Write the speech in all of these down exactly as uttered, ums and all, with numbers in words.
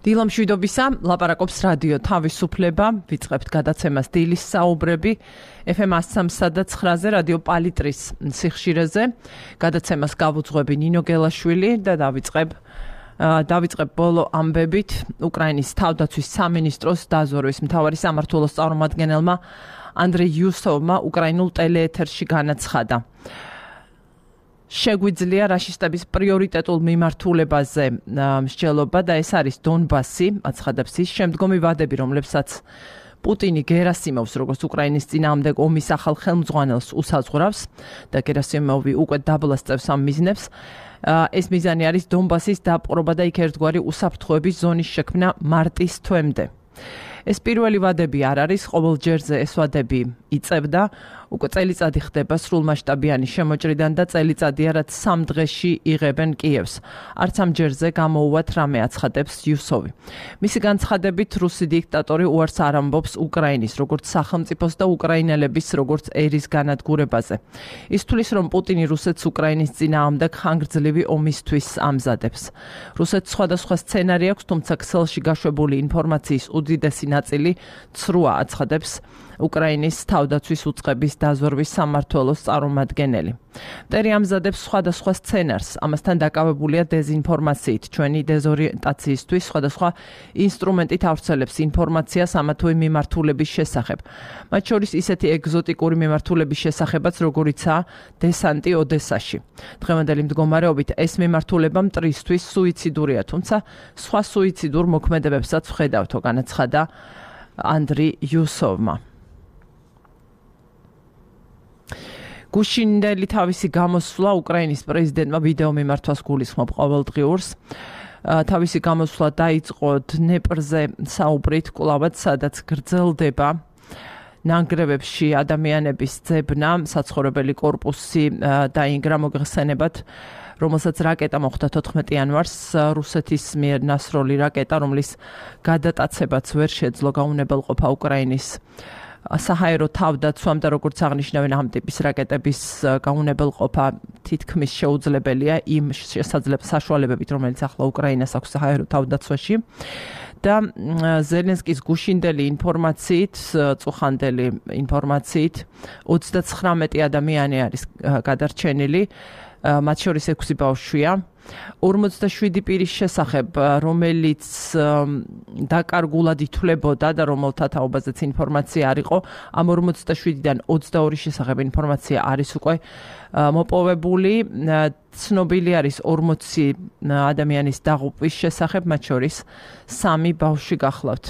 დილამშვიდობისა, ლაპარაკობს რადიო თავისუფლება, ვიწყებთ გადაცემას დილის საუბრები ეფ ემ one oh three და nine-ზე რადიო პალიტრის სიხშირეზე. გადაცემას გავუძღვები ნინო გელაშვილი და დავიწყებ დავიწყებ ბოლო ამბებით. უკრაინის თავდაცვის სამინისტროს დაზვერვის მთავარი სამმართველოს წარმომადგენელმა ანდრეი იუსოვმა უკრაინულ ტელეეთერში განაცხადა. შეგვიძლია რაშისტების პრიორიტეტულ მიმართულებაზე მსჯელობა და ეს არის დონბასი, აცხადებს ის. შემდგომი ვადები, რომლებსაც პუტინი გერასიმოვს, როგორც უკრაინის წინააღმდეგ ომის ახალ ხელმძღვანელს უსაზღვრავს და გერასიმოვი უკვე დაბლასწევს ამ მიზნებს. ეს მიზანი არის დონბასის დაპყრობა და იქ ერთგვარი უსაფრთხოების ზონის შექმნა მარტის თვემდე. ეს პირველი ვადები არ არის, ყოველ ჯერზე ეს ვადები იწევდა, უკვე წელიწადი ხდება სრულმასშტაბიანი შემოჭრიდან და წელიწადია, რაც სამ დღეში იღებენ კიევს. არც ამ ჯერზე გამოუვათ რამე, აცხადებს იუსოვი. მისი განცხადებით, რუსი დიქტატორი უარს არ ამბობს უკრაინის, როგორც სახელმწიფოს და უკრაინელების, როგორც ერის განადგურებაზე. ის თვლის, რომ პუტინი რუსეთს უკრაინის წინააღმდეგ ხანგრძლივი ომისთვის ამზადებს. რუსეთს სხვადასხვა სცენარი აქვს, თუმცა ქსელში გაშვებული ინფორმაციის უდიდესი ნაწილი ცრუა, აცხადებს უკრაინის თავდაცვის უწყების დაზვერვის სამმართველოს წარმომადგენელი. მტერი ამზადებს სხვადასხვა სცენარს, ამასთან დაკავებულია დეზინფორმაციით, ჩვენი დეზორიენტაციისთვის სხვადასხვა ინსტრუმენტით ავრცელებს ინფორმაციას ამა თუ იმ მიმართულების შესახებ. მათ შორის ისეთი ეგზოტიკური მიმართულების შესახებაც, როგორიცაა დესანტი ოდესაში. დღევანდელი მდგომარეობით ეს მიმართულება მტრისთვის სუიციდურია, თუმცა სხვა სუიციდურ მოქმედებებსაც ვხედავთო, განაცხადა ანდრეი იუსოვმა. გუშინდელი თავისი გამოსვლა უკრაინის პრეზიდენტმა ვიდეო მიმართვას გულისხმობ ყოველდღიურს. თავისი გამოსვლა დაიწყო დნეპრზე საუბრით, კვლავაც სადაც გრძელდება ნანგრევებში ადამიანების ძებნა, საცხოვრებელი კორპუსი დაინგრა მოგხსენებათ, რომელსაც რაკეტა მოხვდა თოთხმეტი იანვარს, რუსეთის მიერ ნასროლი რაკეტა, რომლის გადატაცებაც ვერ შეძლო გაუნებელყოფა უკრაინის საჰაერო თავდაცვამ და როგორც აღნიშნავენ, ამ ტიპის რაკეტების გაუნებელყოფა თითქმის შეუძლებელია იმ საშუალებებით, რომელიც ახლა უკრაინას აქვს საჰაერო თავდაცვაში. და ზელენსკის გუშინდელი ინფორმაციით, წუხანდელი ინფორმაციით, ოცდაცხრამეტი ადამიანი არის გადარჩენილი, მათ შორის ექვსი ბავშვია. ორმოცდაშვიდი პირის შესახებ, რომელიც დაკარგულად ითვლებოდა და რომელთა თაობაზეც ინფორმაცია არ იყო, ამ ორმოცდაშვიდიდან ოცდაორი შესახებ ინფორმაცია არის უკვე მოპოვებული. ცნობილი არის ორმოცი ადამიანის დაღუპვის შესახებ, მათ შორის სამი ბავშვი გახლავთ.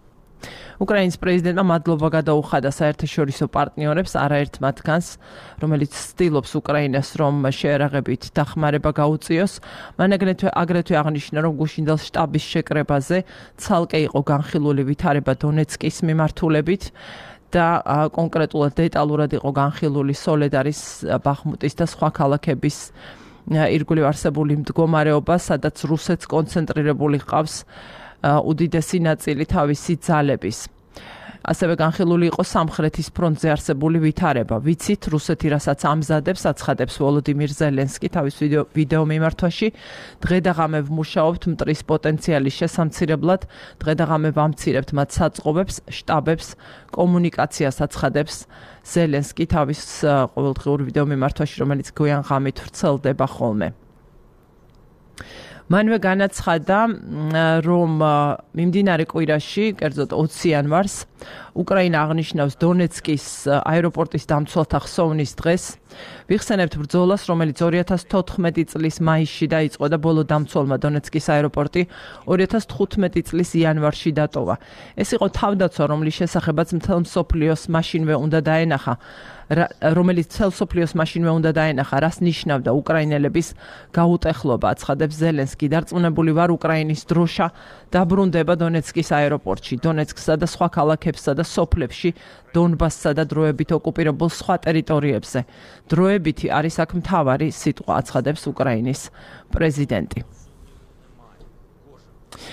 უკრაინის პრეზიდენტმა მადლობა გადაუხადა საერთაშორისო პარტნიორებს, არაერთ მათგანს, რომელიც ცდილობს უკრაინას, რომ შეერაღებით დახმარება გაუწიოს. მან აგრეთვე აგრეთვე აღნიშნა, რომ გუშინდელ შტაბის შეკრებაზე ცალკე იყო განხილული ვითარება დონეცკის მიმართულებით და კონკრეტულად დეტალურად იყო განხილული სოლედარის, ბახმუტის და სხვა ქალაქების ირგვლივ არსებული მდგომარეობა, სადაც რუსეთს კონცენტრირებული ჰყავს უდიდესი ნაწილი თავისი ძალების. ასევე განხილული იყო სამხრეთის ფრონტზე არსებული ვითარება. ვიცით, რუსეთი რასაც ამზადებს, აცხადებს ვოლოდიმირ ზელენსკი თავის ვიდეო, ვიდეო მიმართვაში. დღე და ღამე ვმუშაობთ მტრის პოტენციალის შესამცირებლად, დღე და ღამე ვამცირებთ მათ საწყობებს, შტაბებს, კომუნიკაციას, აცხადებს ზელენსკი თავის ყოველდღიურ ვიდეო მიმართვაში, რომელიც გვიან ღამით ვრცელდება ხოლმე. მანვე განაცხადა, რომ მიმდინარე კვირაში, კერძოდ ოცი იანვარს, უკრაინა აღნიშნავს დონეცკის აეროპორტის დამცველთა ხსოვნის დღეს. ვიხსენებთ ბრძოლას, რომელიც ორი ათას თოთხმეტი წლის მაისში დაიწყო და ბოლო დამცველმა დონეცკის აეროპორტი ორი ათას თხუთმეტი წლის იანვარში დატოვა. ეს იყო თავდაცვა, რომლის შესახებაც მთელ მსოფლიოს მაშინვე უნდა დაენახა, რომელიც მთელ მსოფლიოს მაშინვე უნდა დაენახა, რას ნიშნავდა უკრაინელების გაუტეხლობა, აცხადებს ზელენსკი. დარწმუნებული ვარ, უკრაინის დროშა დაბრუნდება დონეცკის აეროპორტში, დონეცკსა და სხვა ქალაქებსა და სოფლებში, დონბასსა და დროებით ოკუპირებულ სხვა ტერიტორიებზე. დროებითი არის აქ მთავარი სიტყვა, აცხადებს უკრაინის პრეზიდენტი.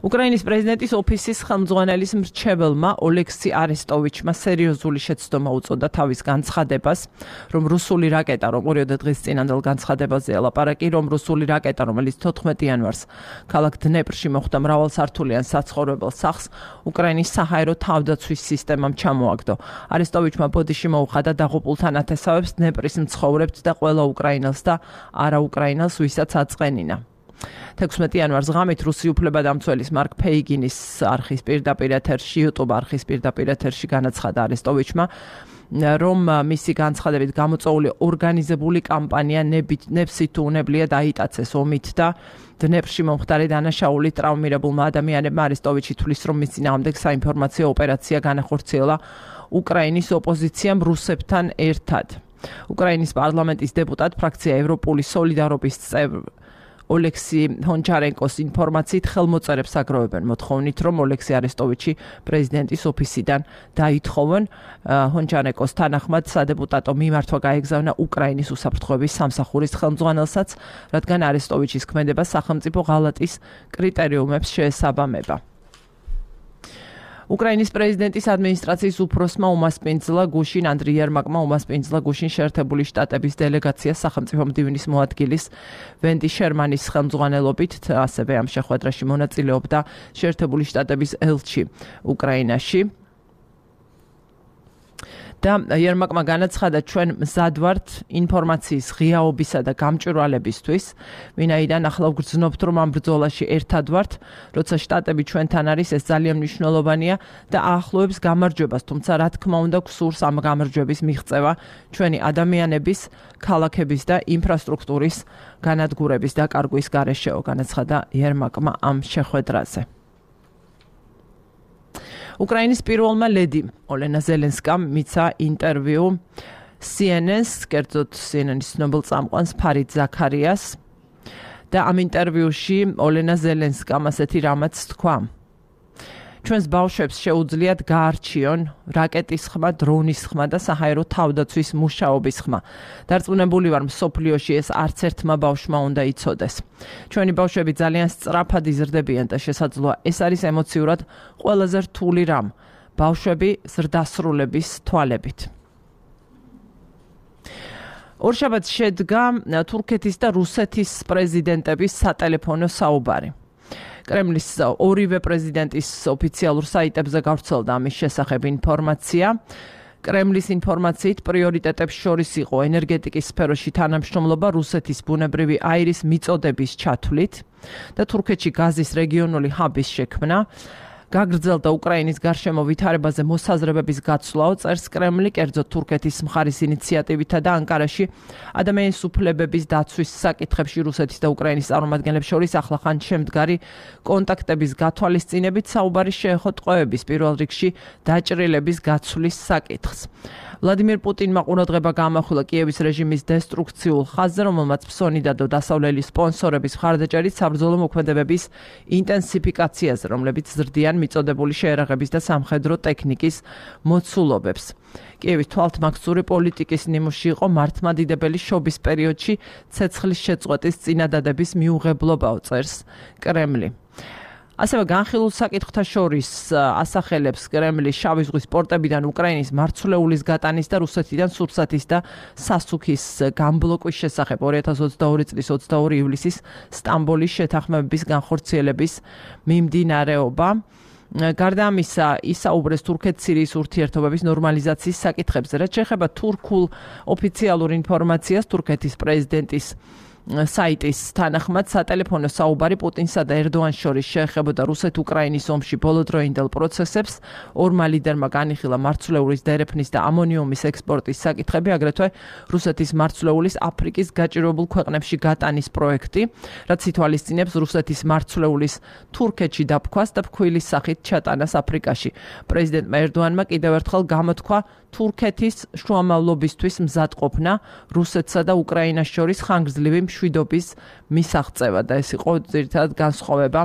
უკრაინის პრეზიდენტის ოფისის ხელმძღვანელის მრჩეველმა ოლექსი არესტოვიჩმა სერიოზული შეცდომა უწოდა თავის განცხადებას, რომ რუსული რაკეტა, რომ ორიოდე დღის წინანდელ განცხადებაზე ელაპარაკი, რომ რუსული რაკეტა, რომელიც თოთხმეტი იანვარს ქალაქ დნეპრში მოხვდა მრავალსართულიან საცხოვრებელ სახლს, უკრაინის საჰაერო თავდაცვის სისტემამ ჩამოაგდო. არესტოვიჩმა ბოდიში მოუხადა დაღუპულთა ნათესავებს, დნეპრის მცხოვრებთ და ყველა უკრაინელს და არაუკრაინელს, ვისაც აწყენინა. თექვსმეტი იანვარს ღამით რუსი უფლებადამცველის მარკ ფეიგინის არხის პირდაპირ ეთერში, YouTube არხის პირდაპირ ეთერში განაცხადა არესტოვიჩმა, რომ მისი განცხადებით გამოწვეული ორგანიზებული კამპანია ნებსით თუ უნებლიე დაიტაცეს ომით და დნეპრში მომხდარი დანაშაულით ტრავმირებულმა ადამიანებმა. არესტოვიჩი თვლის, რომ მის წინააღმდეგ საინფორმაციო ოპერაცია განახორციელა უკრაინის ოპოზიციამ რუსებთან ერთად. უკრაინის პარლამენტის დეპუტატ, ფრაქცია ევროპული სოლიდარობის წევრი ოლექსი ჰონჩარენკოს ინფორმაციით ხელმოწერებს აგროვებენ მოთხოვნით, რომ ოლექსი არესტოვიჩი პრეზიდენტის ოფისიდან დაითხოვონ. ჰონჩარენკოს თანახმად სადეპუტატო მიმართვა გაეგზავნა უკრაინის უსაფრთხოების სამსახურის ხელმძღვანელსაც, რადგან არესტოვიჩის ქმედება სახელმწიფო ღალატის კრიტერიუმებს შეესაბამება. უკრაინის პრეზიდენტის ადმინისტრაციის უფროსმა უმასპინძლა გუშინ ანდრი იერმაკმა უმასპინძლა გუშინ შეერთებული შტატების დელეგაციას სახელმწიფო მდივნის მოადგილის ვენდი შერმანის ხელმძღვანელობით, ასევე ამ შეხვედრაში მონაწილეობდა შეერთებული შტატების ელჩი უკრაინაში. და იერმაკმა განაცხადა, ჩვენ მზად ვართ ინფორმაციის ღიაობისა და გამჭვირვალებისთვის, ვინაიდან ახლა ვგრძნობთ, რომ ამ ბრძოლაში ერთად ვართ, როცა შტატები ჩვენთან არის, ეს ძალიან მნიშვნელოვანია და აახლოებს გამარჯვებას, თუმცა რა თქმა უნდა გვსურს ამ გამარჯვების მიღწევა ჩვენი ადამიანების, ქალაქების და ინფრასტრუქტურის განადგურების დაკარგვის გარეშეო, განაცხადა იერმაკმა ამ შეხვედრაზე. უკრაინის პირველმა ლედიმ ოლენა ზელენსკამ მიცა ინტერვიუ C N N-ს, კერძოდ C N N-ის ცნობილ წამყვანს ფარიდ ზაქარიას და ამ ინტერვიუში ოლენა ზელენსკამ ასეთი რამაც თქვა. ჩვენს ბავშვებს შეუძლიათ გაარჩიონ რაკეტის ხმა, დრონის ხმა და საჰაერო თავდაცვის მუშაობის ხმა. დარწმუნებული ვარ, მსოფლიოში ეს არც ერთმა ბავშვმა უნდა იცოდეს. ჩვენი ბავშვები ძალიან სწრაფად იზრდებიან და შესაძლოა ეს არის ემოციურად ყველაზე რთული რამ. ბავშვები ზრდასრულების თვალებით. ორშაბათს შედგა თურქეთის და რუსეთის პრეზიდენტების სატელეფონო საუბარი. კრემლის ორივე პრეზიდენტის ოფიციალურ საიტებზე გავრცელდა ამის შესახებ ინფორმაცია. კრემლის ინფორმაციით პრიორიტეტებს შორის იყო ენერგეტიკის სფეროში თანამშრომლობა რუსეთის ბუნებრივი აირის მიწოდების ჩათვლით და თურქეთში გაზის რეგიონული ჰაბის შექმნა. გაგრძელდა უკრაინის გარშემო ვითარებაზე მოსაზრებების გაცვლაო, წერს კრემლი, კერძოდ თურქეთის მხარის ინიციატივითა და ანკარაში ადამიანის უფლებების დაცვის საკითხებში რუსეთის და უკრაინის წარმომადგენლებს შორის ახლახან შემდგარი კონტაქტების გათვალისწინებით საუბარი შეეხო ტყვეების, პირველ რიგში დაჭრილების გაცვლის საკითხს. ვლადიმირ პუტინმა ყურადღება გაამახვილა კიევის რეჟიმის დესტრუქციულ ხაზზე, რომელმაც ფსონიდა და დასავლელი სპონსორების მხარდაჭერით საბრძოლო მოქმედებების ინტენსიფიკაციაზე, რომლებიც ზრდიან მიწოდებული შეერაღების და სამხედრო ტექნიკის მოცულობებს. კიევის თვალთმაგცური პოლიტიკის ნიმუში იყო მართლმადიდებელი შობის პერიოდში ცეცხლის შეწყვეტის წინადადების მიუღებლობაო, წერს კრემლი. ასევე განხილულ საკითხთა შორის ასახელებს კრემლი შავი ზღვის პორტებიდან უკრაინის მარცვლეულის გატანის და რუსეთიდან სურსათის და სასუქის გამბლოკვის შესახებ ორი ათას ოცდაორი წლის ოცდაორი ივლისის სტამბოლის შეთანხმებების განხორციელების მიმდინარეობა. გარდა ამისა, ისაუბრეს თურქეთ-სირიის ურთიერთობების ნორმალიზაციის საკითხებზე, რაც შეეხება თურქულ ოფიციალურ ინფორმაციას, თურქეთის პრეზიდენტის საიტის თანახმად სატელეფონო საუბარი პუტინსა და ერდოანის შორის შეეხებოდა რუსეთ-უკრაინის ომში ბოლოდროინდელ პროცესებს. ორმა ლიდერმა განიხილა მარცვლეულის დერეფნის და ამონიუმის ექსპორტის საკითხები, აგრეთვე რუსეთის მარცვლეულის აფრიკის გაჭირვებულ ქვეყნებში გატანის პროექტი, რაც ითვალისწინებს რუსეთის მარცვლეულის თურქეთში დაფქვას და ფქვილის სახით ჩატანას აფრიკაში. პრეზიდენტმა ერდოანმა კიდევ ერთხელ გამოთქვა თურქეთის შუამავლობისთვის მზადყოფნა რუსეთსა და უკრაინას შორის ხანგრძლივი მშვიდობის მისაღწევა და ეს იყო ძირითადად განსხვავება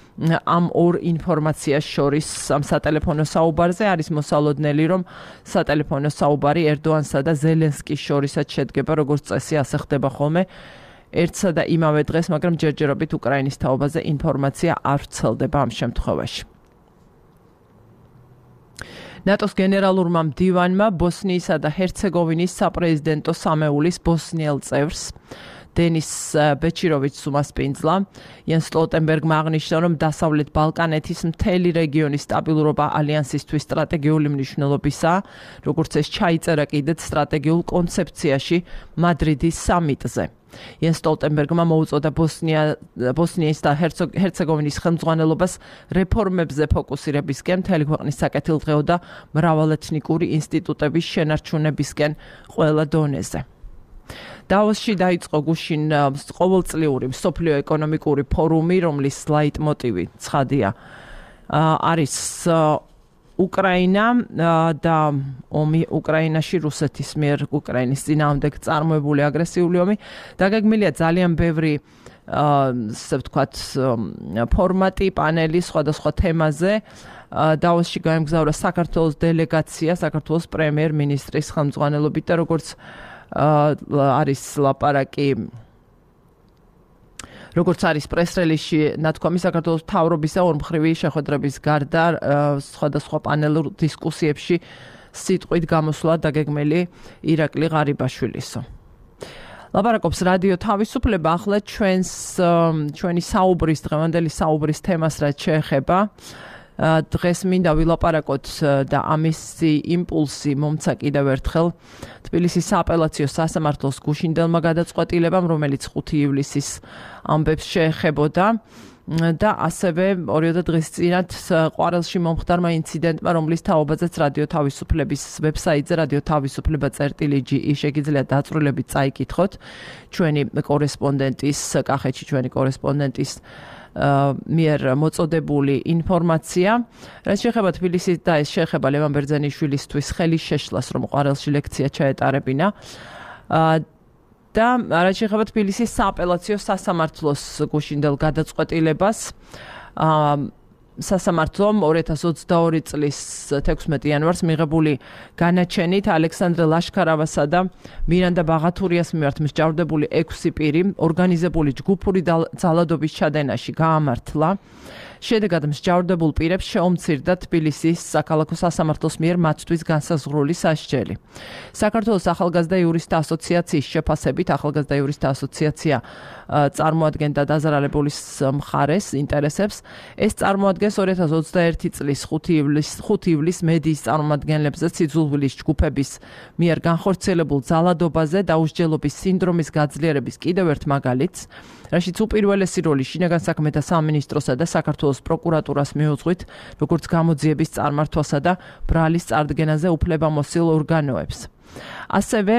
ამ ორ ინფორმაციას შორის. ამ სატელეფონო საუბარზე არის მოსალოდნელი, რომ სატელეფონო საუბარი ერდოანსა და ზელენსკის შორისაც შედგება, როგორც წესი ასე ხდება ხოლმე ერთსა და იმავე დღეს, მაგრამ ჯერჯერობით უკრაინის თაობაზე ინფორმაცია არ ვრცელდება ამ შემთხვევაში. ნატოს გენერალურმა მდივანმა ბოსნიისა და ჰერცეგოვინის საპრეზიდენტო სამეულის ბოსნიელ წევრს დენის ბეჩიროვიჩს უმასპინძლა. იენს სტოლტენბერგმა აღნიშნა, რომ დასავლეთ ბალკანეთის მთელი რეგიონის სტაბილურობა ალიანსისთვის სტრატეგიული მნიშვნელობისაა, როგორც ეს ჩაიწერა კიდეც სტრატეგიულ კონცეფციაში მადრიდის სამიტზე. იენს სტოლტენბერგმა მოუწოდა ბოსნია ბოსნიის და ჰერცეგოვინის ხელმძღვანელობას რეფორმებზე ფოკუსირებისკენ, მთელი ქვეყნის საკეთილდღეო და მრავალეთნიკური ინსტიტუტების შენარჩუნებისკენ ყველა დონეზე. დავოსში დაიწყო გუშინ ყოველწლიური მსოფლიო ეკონომიკური ფორუმი, რომლის ლაიტმოტივი ცხადია არის უკრაინა და ომი უკრაინაში რუსეთის მიერ უკრაინის წინააღმდეგ წარმოებული აგრესიული ომი. დაგეგმილია ძალიან ბევრი ასე ვთქვათ ფორმატი, პანელი სხვადასხვა თემაზე. დავოსში გაემგზავრა საქართველოს დელეგაცია, საქართველოს პრემიერ-მინისტრის ხელმძღვანელობით და როგორც არის ლაპარაკი როგორც არის პრეს-რელიზში ნათქვამი, საქართველოს მთავრობისა ორმხრივი შეხვედრების გარდა სხვადასხვა პანელურ დისკუსიებში სიტყვით გამოსვლა დაგეგმილი ირაკლი ღარიბაშვილისო. ლაპარაკობს რადიო თავისუფლება. ახლა ჩვენს ჩვენი საუბრის დღევანდელი საუბრის თემას რაც შეეხება დღეს მინდა ვილაპარაკოთ და ამისი იმპულსი მომცა კიდევ ერთხელ თბილისის სააპელაციო სასამართლოს გუშინდელმა გადაწყვეტილებამ, რომელიც ხუთი ივლისის ამბებს შეეხებოდა და ასევე ორიოდე დღის წინათ ყვარელში მომხდარმა ინციდენტმა, რომლის თაობაზეც რადიო თავისუფლების ვებსაიტზე რადიო თავისუფლება წერტილი ჯი ი შეგიძლიათ დაწვრილებით წაიკითხოთ ჩვენი კორესპონდენტის კახეთში ჩვენი კორესპონდენტის მიერ მოწოდებული ინფორმაცია. რაც შეეხება თბილისის და ეს შეეხება ლევან ბერძენიშვილისთვის ხელის შეშლას, რომ ყვარელში ლექცია ჩაეტარებინა. და რაც შეეხება თბილისის სააპელაციო სასამართლოს გუშინდელ გადაწყვეტილებას, სასამართლომ ორი ათას ოცდაორი წლის თექვსმეტი იანვარს მიღებული განაჩენით ალექსანდრე ლაშქარავასა და მირანდა ბაღათურიას მიმართ მსჯავრდებული ექვსი პირი ორგანიზებული ჯგუფური ძალადობის ჩადენაში გაამართლა. შედეგად მსჯავრდებულ პირებს შეუმცირდა თბილისის საქალაქო სასამართლოს მიერ მათთვის განსაზღვრული სასჯელი. საქართველოს ახალგაზრდა იურისტთა ასოციაციის შეფასებით, ახალგაზრდა იურისტთა ასოციაცია წარმოადგენდა დაზარალებულის მხარეს ინტერესებს. ეს წარმოადგენს ორი ათას ოცდაერთი წლის ხუთი ივლისს მედიის წარმომადგენლებზე სიძულვილის ჯგუფების მიერ განხორციელებულ ძალადობაზე დაუსჯელობის სინდრომის გაძლიერების კიდევ ერთ მაგალითს, რაშიც უპირველესი როლი შინაგან საქმეთა სამინისტროსა და საქართველოს პროკურატურას მიუძღვით, როგორც გამოძიების წარმართვასა და ბრალის წარდგენაზე უფლებამოსილ ორგანოებს. ასევე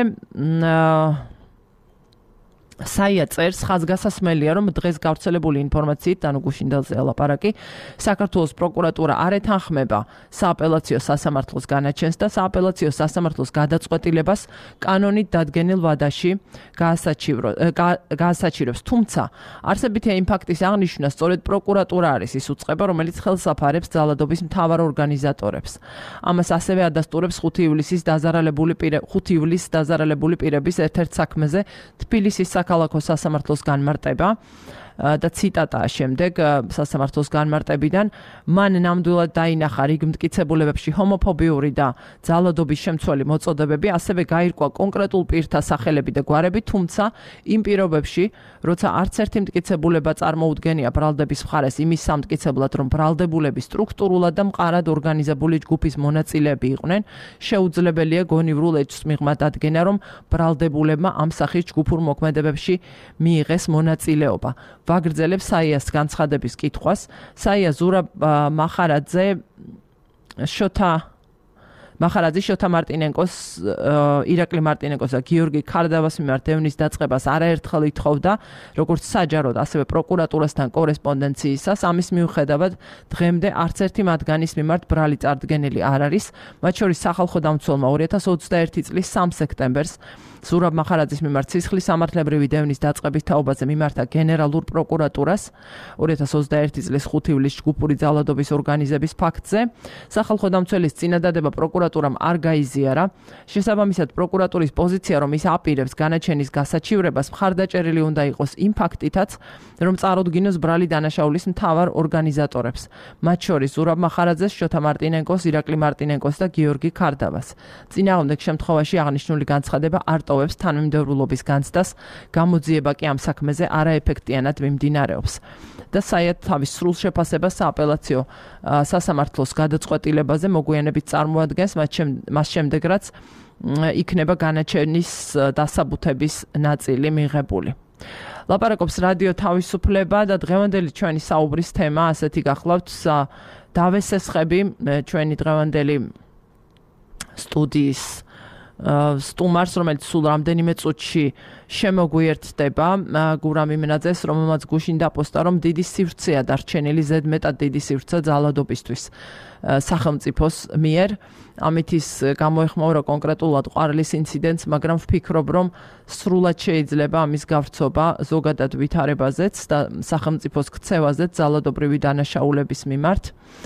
საია წერს, ხაზგასასმელია, რომ დღეს გავრცელებული ინფორმაციით, ანუ გუშინდელზე ლაპარაკი, საქართველოს პროკურატურა არ ეთანხმება სააპელაციო სასამართლოს განაჩენს და სააპელაციო სასამართლოს გადაწყვეტილებას კანონით დადგენილ ვადაში გაასაჩივრებს. თუმცა, არსებითია იმ ფაქტის აღნიშვნა, სწორედ პროკურატურა არის ის უწყება, რომელიც ხელს აფარებს ძალადობის მთავარ ორგანიზატორებს. ამას ასევე ადასტურებს ხუთი ივლისის დაზარალებული პირების ხუთი ივლისს დაზარალებული პირების ერთ-ერთ საქმეზე თბილისის საქალაქო სასამართლოს განმარტება და ციტატაა შემდეგ სასამართლოს განმარტებიდან. მან ნამდვილად დაინახა რიგ მტკიცებულებებში ჰომოფობიური და ძალადობის შემცველი მოწოდებები, ასევე გაირკვა კონკრეტულ პირთა სახელები და გვარები, თუმცა იმ პირობებში, როცა არც ერთი მტკიცებულება წარმოუდგენია ბრალდების მხარეს იმის სამტკიცებლად, რომ ბრალდებულები სტრუქტურულად და მყარად ორგანიზებული ჯგუფის მონაწილეები იყვნენ, შეუძლებელია გონივრულ ეჭვს მიღმა დადგენა, რომ ბრალდებულებმა ამ სახის ჯგუფურ მოქმედებებში მიიღეს მონაწილეობა. ვაგრძელებს საიას განცხადების კითხვას. საია ზურაბ მახარაძე შოთა მახარაძე შოთა მარტინენკოს, ირაკლი მარტინენკოს და გიორგი ქარდავას მიმართ დევნის დაწყებას არაერთხელ ითხოვდა, როგორც საჯაროდ, ასევე პროკურატურასთან კორესპონდენციისას. ამის მიუხედავად, დღემდე არც ერთი მათგანის მიმართ ბრალი წარდგენილი არ არის. მათ შორის სახალხო დამცველმა ორი ათას ოცდაერთი წლის სამ სექტემბერს ზურაბ მახარაძის მიმართ სისხლის სამართლებრივი დევნის დაწყების თაობაზე მიმართა გენერალურ პროკურატურას ორი ათას ოცდაერთი წლის ხუთი ივლისს ჯგუფური ძალადობის ორგანიზების ფაქტზე. სახალხო დამცველის წინადადება პროკურატურას პროკურატურამ არ გაიზიარა. შესაბამისად, პროკურატურის პოზიცია, რომ ის აპირებს განაჩენის გასაჩივრებას, მხარდაჭერილი უნდა იყოს იმ ფაქტითაც, რომ წარუდგინოს ბრალი დანაშაულის მთავარ ორგანიზატორებს, მათ შორის ზურაბ მახარაძეს, შოთა მარტინენკოს, ირაკლი მარტინენკოს და გიორგი ქარდავას. წინააღმდეგ შემთხვევაში აღნიშნული განცხადება არ ტოვებს თანმიმდევრულობის განცდას, გამოძიება კი ამ საქმეზე არაეფექტიანად მიმდინარეობს. და საიათ თავის სრულ შეფასებას სააპელაციო სასამართლოს გადაწყვეტილებაზე მოგვიანებით წარმოადგენს, მას შემდეგ რაც იქნება განაჩენის დასაბუთების ნაწილი მიღებული. ლაპარაკობს რადიო თავისუფლება და დღევანდელი ჩვენი საუბრის თემა ასეთი გახლავთ დავესესხები ჩვენი დღევანდელი სტუდიის სტუმარს, რომელიც სულ რამდენიმე წუთში შემოგვიერთდება, გურამ იმნაძეს, რომელმაც გუშინ დაპოსტა, რომ დიდი სივრცეა დარჩენილი, ზედმეტად დიდი სივრცე ძალადობისთვის სახელმწიფოს მიერ. ამით ის გამოეხმაურა კონკრეტულად ყვარლის ინციდენტს, მაგრამ ვფიქრობ, რომ სრულად შეიძლება ამის გავრცობა ზოგადად ვითარებაზეც და სახელმწიფოს ქცევაზეც ძალადობრივი დანაშაულების მიმართ.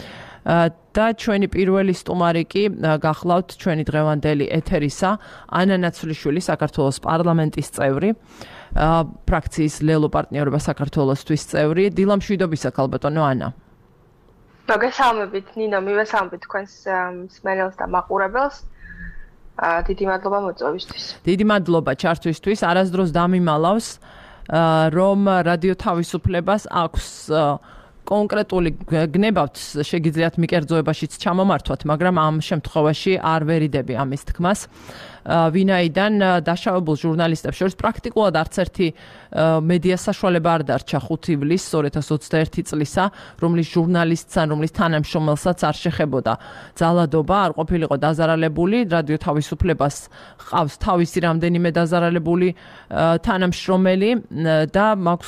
და ჩვენი პირველი სტუმარი კი გახლავთ ჩვენი დღევანდელი ეთერისა, ანა ნაცვლიშვილი, საქართველოს პარლამენტის წევრი, ფრაქციის ლელო პარტნიორობა საქართველოსთვის წევრი. დილა მშვიდობისა, ქალბატონო ანა. მოგესალმებით, ნინო, მივესალმებით თქვენს მსმენელს და მაყურებელს. დიდი მადლობა მოწვევისთვის. დიდი მადლობა ჩართვისთვის. არასდროს დამიმალავს, რომ რადიო თავისუფლებას აქვს კონკრეტული გნებავთ, შეგიძლიათ მიკერძოებაშიც ჩამომართვათ, მაგრამ ამ შემთხვევაში არ ვერიდები ამის თქმას. ვინაიდან დაშავებულ ჟურნალისტებს შორის პრაქტიკულად არც ერთი მედია საშუალება არ დარჩა ხუთი ივლისს ორი ათას ოცდაერთი წლისა, რომლის ჟურნალისტს ან რომლის თანამშრომელსაც არ შეხებოდა ძალადობა, არ ყოფილიყო დაზარალებული. რადიო თავისუფლებას ყავს თავისი რამდენიმე დაზარალებული თანამშრომელი და მაქვს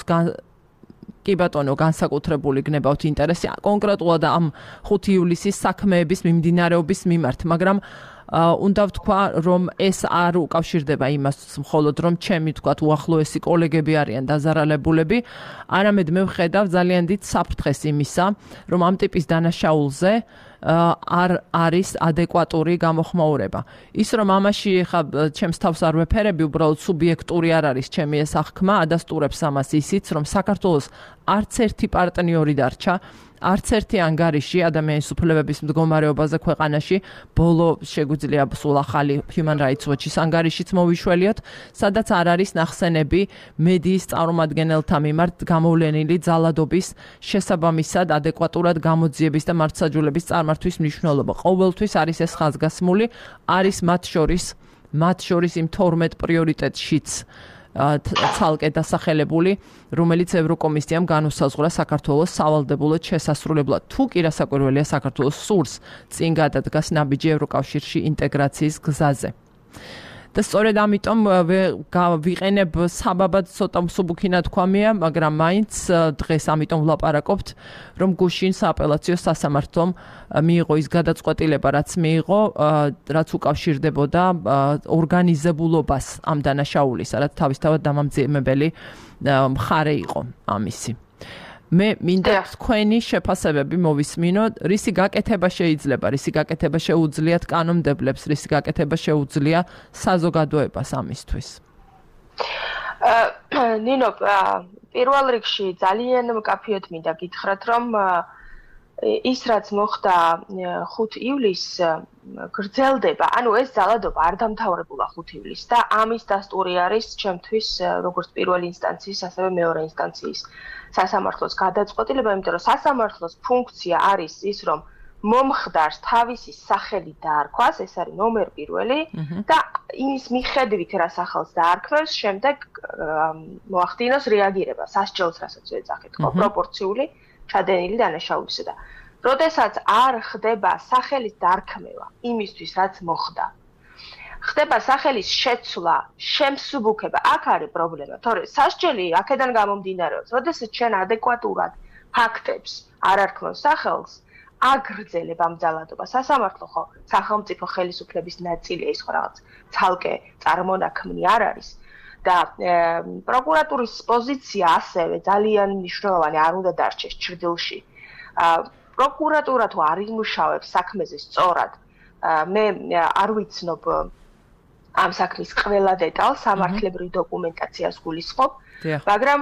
კი ბატონო, განსაკუთრებული გნებავთ ინტერესი კონკრეტულად ამ ხუთი ივლისის საქმეების მიმდინარეობის მიმართ, მაგრამ უნდა ვთქვა, რომ ეს არ უკავშირდება იმას მხოლოდ, რომ ჩემი თქვათ უახლოესი კოლეგები არიან დაზარალებულები, არამედ მე ვხედავ ძალიან დიდ საფრთხეს იმისა, რომ ამ ტიპის დანაშაულზე არ არის ადეკვატური გამოხმაურება. ის რომ ამაში ხა ჩემს თავს არ ვეფერები, უბრალოდ სუბიექტური არ არის ჩემი ეს აღქმა, ადასტურებს ამას ისიც, რომ საქართველოს არც ერთი პარტნიორი დარჩა, არც ერთი ანგარიში ადამიანის უფლებების მდგომარეობაზე ქვეყანაში, ბოლო შეგვიძლია სულ ახალი Human Rights Watch-ის ანგარიშიც მოვიშველიოთ, სადაც არ არის ნახსენები მედიის წარმომადგენელთა მიმართ გამოვლენილი ძალადობის შესაბამისად ადეკვატურად გამოძიების და მართლმსაჯულების წარმართვის მნიშვნელობა. ყოველთვის არის ეს ხაზგასმული, არის მათ შორის, მათ შორის იმ თორმეტ პრიორიტეტშიც ცალკე დასახელებული, რომელიც ევროკომისიამ განუსაზღვრა საქართველოს სავალდებულოდ შესასრულებლად. თუ კი რასაკვირველია საქართველოს სურს წინ გადადგას ნაბიჯი ევროკავშირში ინტეგრაციის გზაზე. და სწორედ ამიტომ ვიყენებ საბაბად ცოტა მსუბუქი ნათქვამია, მაგრამ მაინც დღეს ამიტომ ვლაპარაკობთ, რომ გუშინ სააპელაციო სასამართლომ მიიღო ის გადაწყვეტილება, რაც მიიღო, რაც უკავშირდებოდა ორგანიზებულობას ამ დანაშაულისა, რაც თავისთავად დამამძიმებელი მხარე იყო ამისი. მე მინდა თქვენი შეფასებები მოვისმინო, რისი გაკეთება შეიძლება, რისი გაკეთება შეუძლიათ კანონმდებლებს, რისი გაკეთება შეუძლია საზოგადოებას ამისთვის. ნინო, პირველ რიგში ძალიან მკაფიოდ მინდა გითხრათ, რომ ის რაც მოხდა ხუთი ივლისს გრძელდება, ანუ ეს ძალადობა არ დამთავრებულა ხუთი ივლისს და ამის დასტური არის ჩემთვის როგორც პირველი ინსტანციის, ასევე მეორე ინსტანციის სასამართლოს გადაწყვეტილება, იმიტომ რომ სასამართლოს ფუნქცია არის ის, რომ მომხდარს თავისი სახელი დაარქვას, ეს არის ნომერ პირველი და იმის მიხედვით რა სახელს დაარქმევს, შემდეგ მოახდინოს რეაგირება სასჯელს, რასაც ვეძახით, ხო, პროპორციული ჩადენილი დანაშაულისა და როდესაც არ ხდება სახელის დარქმევა იმისთვის, რაც მოხდა, ხდება სახელის შეცვლა, შემსუბუქება, აქ არის პრობლემა, თორე სასჯელი აქედან გამომდინარეობს, როდესაც შენ ადეკვატურად ფაქტებს არ არქმევ სახელს, აგრძელებ ამ ძალადობას. სასამართლო ხო სახელმწიფო ხელისუფლების ნაწილია, ის ხო რაღაც ცალკე წარმონაქმნი არ არის. და პროკურატურის პოზიცია ასევე ძალიან მნიშვნელოვანი არ უნდა დარჩეს ჭრდილში. პროკურატურა თუ არ იმუშავებს საქმეზე სწორად, მე არ ვიცნობ ამ საქმის ყველა დეტალს, სამართლებრივ დოკუმენტაციას გულისხმობ, მაგრამ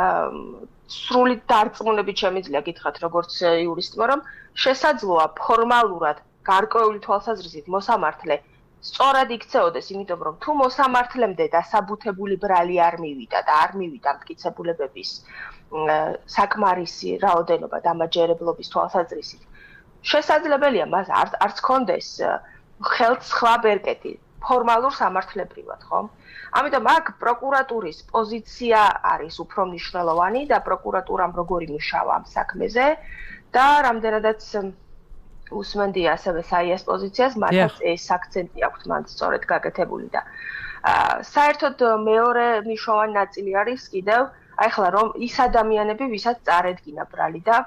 სრული დარწმუნებით შემიძლია გითხრათ როგორც იურისტმა, რომ შესაძლოა ფორმალურად გარკვეული თვალსაზრისით მოსამართლე სწორად იქცეოდეს, იმიტომ რომ თუ მოსამართლემდე დასაბუთებული ბრალი არ მივიდა და არ მივიდა მტკიცებულებების საკმარისი რაოდენობა დამაჯერებლობის თვალსაზრისით, შესაძლებელია მას არც ჰქონდეს ხელთ სხვა ბერკეტი ფორმალურ სამართლებრივად, ხო? ამიტომ აქ პროკურატურის პოზიცია არის უფრო მნიშვნელოვანი და პროკურატურამ როგორი მუშავა ამ საქმეზე და რამდენადაც უსმენდი ასევე საიას პოზიციას, მათაც ეს აქცენტი აქვთ მან სწორედ გაკეთებული და საერთოდ მეორე მნიშვნელოვანი ნაწილი არის კიდევ აი ხლა რომ ის ადამიანები, ვისაც წარედგინა ბრალი და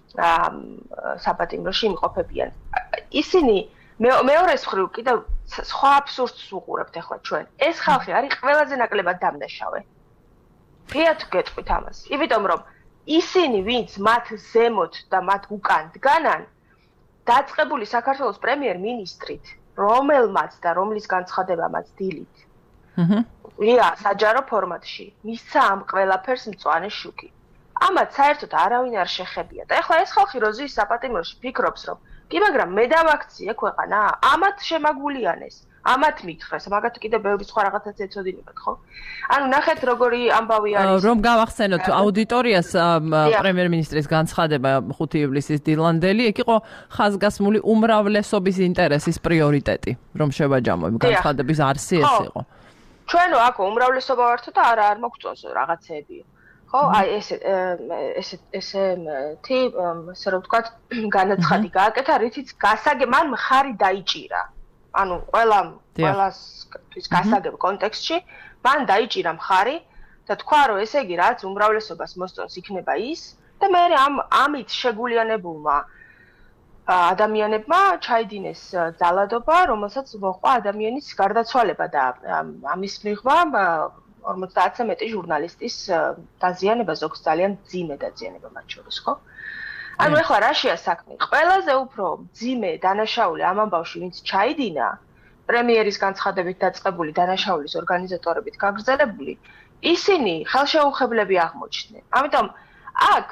საპატიმროში იმყოფებიან. ისინი მეორეს მხრივ კიდევ სხვა აბსურდს უყურებთ ახლა ჩვენ. ეს ხალხი არის ყველაზე ნაკლებად დამნაშავე. ფიათ გეტყვით ამას. იმიტომ რომ ისინი, ვინც მათ ზემოთ და მათ უკან დგანან, დაწყებული საქართველოს პრემიერ-მინისტრით, რომელმაც და რომლის განცხადებამაც დილით. აჰა. ვია, საჯარო ფორმატში. მისცა ამ ყველაფერს მწვანე შუქი. ამათ საერთოდ არავინ არ შეხებია. და ეხლა ეს ხალხი როზის საპატიმროში ფიქრობს, რომ კი, მაგრამ მე დავაქციე ქვეყანა, ამათ შემაგულიანეს, ამათ მითხრეს, მაგათ კიდე ბევრი სხვა რაღაცაც ეცოდინებათ, ხო? ანუ ნახეთ როგორი ამბავი არის. რომ გავახსენოთ აუდიტორიას პრემიერ-მინისტრის განცხადება ხუთი ივლისის დილანდელი, ეგ იყო ხაზგასმული უმრავლესობის ინტერესის პრიორიტეტი, რომ შევაჯამოთ განცხადების არსი ეს იყო. ჩვენო აქ უმრავლესობა ვართო და არა არ მოგწონს რაღაცეები. ხო, აი ესე ესე ესე თი ასე რომ ვთქვათ, განაცხადი გააკეთა, რითიც გასაგებ მან მხარი დაიჭირა. ანუ ყველა ყველასთვის გასაგებ კონტექსტში მან დაიჭირა მხარი და თქვა, რომ ესე იგი რაც უმრავლესობას მოსწონს იქნება ის და მე ამ ამით შეგულიანებულმა ადამიანებმა ჩაიდინეს ძალადობა, რომელსაც მოყვა ადამიანის გარდაცვალება და ამის მიღმა ორმოცდაათზე მეტი ჟურნალისტის დაზიანება, ზოგს ძალიან მძიმე დაზიანება მათ შორის, ხო? ანუ ეხლა რაშია საქმე? ყველაზე უფრო მძიმე დანაშაული ამ ამბავში, ვინც ჩაიდინა, პრემიერის განცხადებით დაწყებული დანაშაულის ორგანიზატორებით გაგრძელებული, ისინი ხელშეუხებლები აღმოჩნდნენ. ამიტომ აქ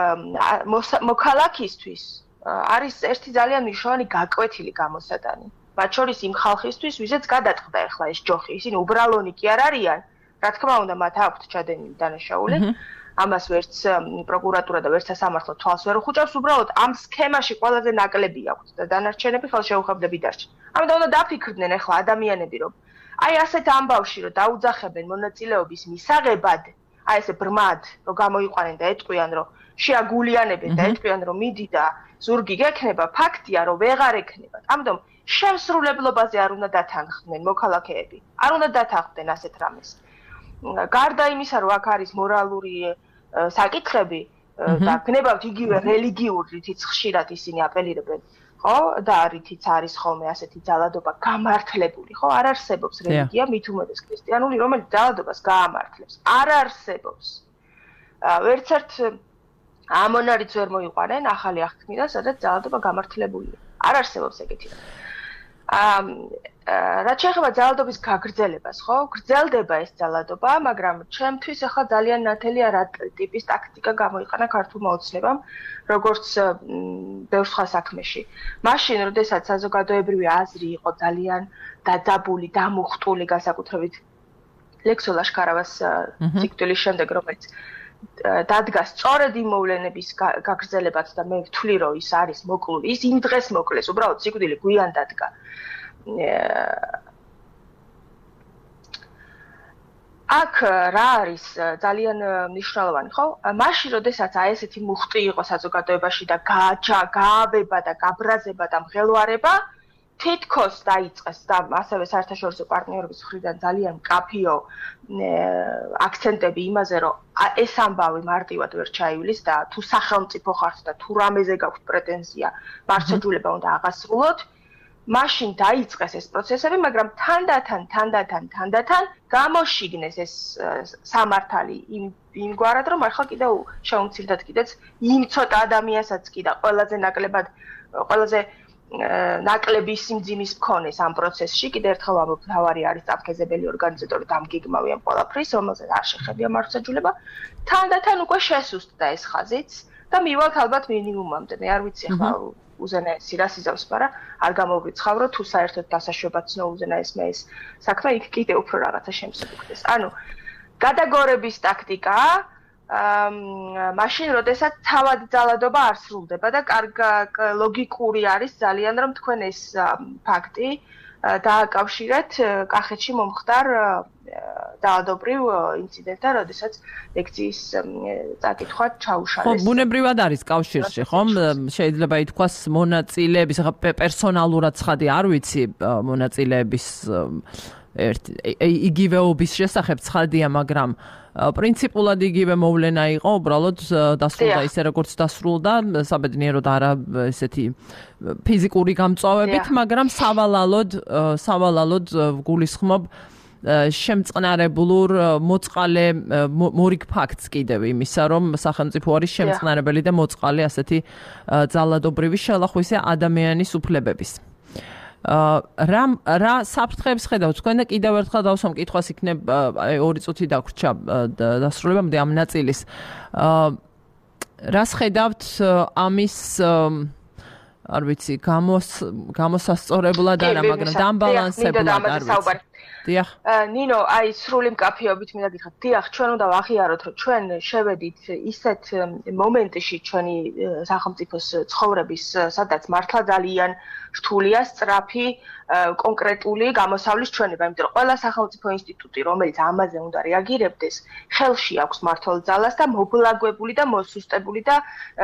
მოქალაქისთვის არის ერთი ძალიან მნიშვნელოვანი გაკვეთილი გამოსატანი. მათ შორის იმ ხალხისთვის, ვისაც გადაწყდა ეხლა ეს ჯოხი, ისინი უბრალონი კი არ არიან. რა თქმა უნდა, მათ აქვთ ჩადენილი დანაშაული. ამას ვერც პროკურატურა და ვერც სასამართლო თვალს ვერ უხუჭავს, უბრალოდ ამ სქემაში ყველაზე ნაკლები აქვთ და დანარჩენები ხელშეუხებლები დარჩენ. ამიტომ უნდა დაფიქრდნენ ახლა ადამიანები, რომ აი ასეთ ამბავში რომ დაუძახებენ მონაწილეობის მისაღებად, აი ესე ბრმად, რომ გამოიყვანენ და ეტყვიან, რომ შეაგულიანებენ და ეტყვიან, რომ მიდი და ზურგი გექნება, ფაქტია, რომ ვეღარ ექნებათ. ამიტომ შემსრულებლობაზე არ უნდა დათანხმდნენ მოქალაქეები. არ უნდა დათანხმდნენ ასეთ რამეს. გარდა იმისა, რომ აქ არის მორალური საკითხები და გნებავთ იგივე რელიგიური, რითიც ხშირად ისინი აპელირებენ, ხო? და რითიც არის ხოლმე ასეთი ძალადობა გამართლებული, ხო? არ არსებობს რელიგია, მით უმეტეს ქრისტიანული, რომელიც ძალადობას გაამართლებს. არ არსებობს. ვერც ერთ ამონარიც ვერ მოიყვანენ ახალი აღთქმიდან, სადაც ძალადობა გამართლებულია. არ არსებობს ეგეთი. რაც შეეხება ძალადობის გაგრძელებას, ხო? გრძელდება ეს ძალადობა, მაგრამ ჩემთვის ახლა ძალიან ნათელია რა ტიპის ტაქტიკა გამოიყენა ქართულმა ოცნებამ, როგორც ბევრ სხვა საქმეში. მაშინ, როდესაც საზოგადოებრივი აზრი იყო ძალიან დაძაბული, დამუხტული, განსაკუთრებით ლექსო ლაშქარავას სიკვდილის შემდეგ, რომელიც დადგა სწორედ იმ მოვლენების გაგრძელებაც და მე ვთვლი, რომ ის არის მოკლული, ის იმ დღეს მოკლეს, უბრალოდ სიკვდილი გვიან დადგა. აქ რა არის ძალიან მნიშვნელოვანი, ხო? მაშინ, როდესაც აი ესეთი მუხტი იყო საზოგადოებაში და გააჩა, გააბება და გაბრაზება და მღელვარება, თითქოს დაიწყეს და ასევე საერთაშორისო პარტნიორების მხრიდან ძალიან მკაფიო აქცენტები იმაზე, რომ ეს ამბავი მარტივად ვერ ჩაივლის და თუ სახელმწიფო ხართ და თუ რამეზე გაქვთ პრეტენზია, მარცხეჯულება უნდა აღასრულოთ. მაშინ დაიწყეს ეს პროცესები, მაგრამ თანდათან, თანდათან, თანდათან გამოშიგნეს ეს სამართალი იმ იმგვარად, რომ ახლა კიდევ შეუმცირდათ კიდეც იმ ცოტა ადამიანსაც კი და ყველაზე ნაკლებად ყველაზე ნაკლები სიმძიმის მქონეს ამ პროცესში, კიდევ ერთხელ ვამბობ, თავარი არის წამქეზებელი ორგანიზატორი და ამგიგმავიან ყველაფრის, რომელზეც არ შეხებია მართლმსაჯულება. თანდათან უკვე შესუსტდა ეს ხაზიც და მივალთ ალბათ მინიმუმამდე. მე არ ვიცი ახლა უზენაესი რა სიზავს, მაგრამ არ გამოვრიცხავ, რომ თუ საერთოდ დასაშვებად ცნო უზენაესმა ეს საქმე, იქ კიდევ უფრო რაღაცა შემსუბუქდეს. ანუ გადაგორების ტაქტიკა მაშინ, როდესაც თავად ძალადობა არ სრულდება და ლოგიკური არის ძალიან, რომ თქვენ ეს ფაქტი დააკავშირეთ კახეთში მომხდარ ძალადობრივ ინციდენტთან, როდესაც ლექციის წაკითხვა ჩაუშალეს. ხო, ბუნებრივად არის კავშირში, ხომ? შეიძლება ითქვას მონაწილეების, ახლა პერსონალურად ცხადი არ ვიცი მონაწილეების ერთ იგივეობის შესახებ ცხადია, მაგრამ პრინციპულად იგივე მოვლენა იყო, უბრალოდ დასრულდა ისე როგორც დასრულდა, საბედნიეროდ არა ესეთი ფიზიკური გამწვავებით, მაგრამ სავალალოდ სავალალოდ გულისხმობ შემწყნარებულურ მოწყალე მორიგ ფაქტს კიდევ იმისა, რომ სახელმწიფო არის შემწყნარებელი და მოწყალე ასეთი ძალადობრივი შელახვისი ადამიანის უფლებების. რა რა საფრთხეებს ხედავთ თქვენ და კიდევ ერთხელ დავსვამ კითხვას იქნებ ორი წუთი დაგვრჩა დასრულებამდე ამ ნაწილის. რას ხედავთ ამის არ ვიცი გამოსასწორებლად არა, მაგრამ დამბალანსებლად არ ვიცი. დიახ. ნინო, აი სრული მკაფიობით მინდა გითხრათ, დიახ, ჩვენ უნდა ვაღიაროთ, რომ ჩვენ შევედით ისეთ მომენტში ჩვენი სახელმწიფოს ცხოვრების, სადაც მართლა ძალიან რთულია სწრაფი კონკრეტული გამოსავლის ჩვენება, იმიტომ რომ ყველა სახელმწიფო ინსტიტუტი, რომელიც ამაზე უნდა რეაგირებდეს, ხელში აქვს მართლ ძალას და მობლაგვებული და მოსუსტებული და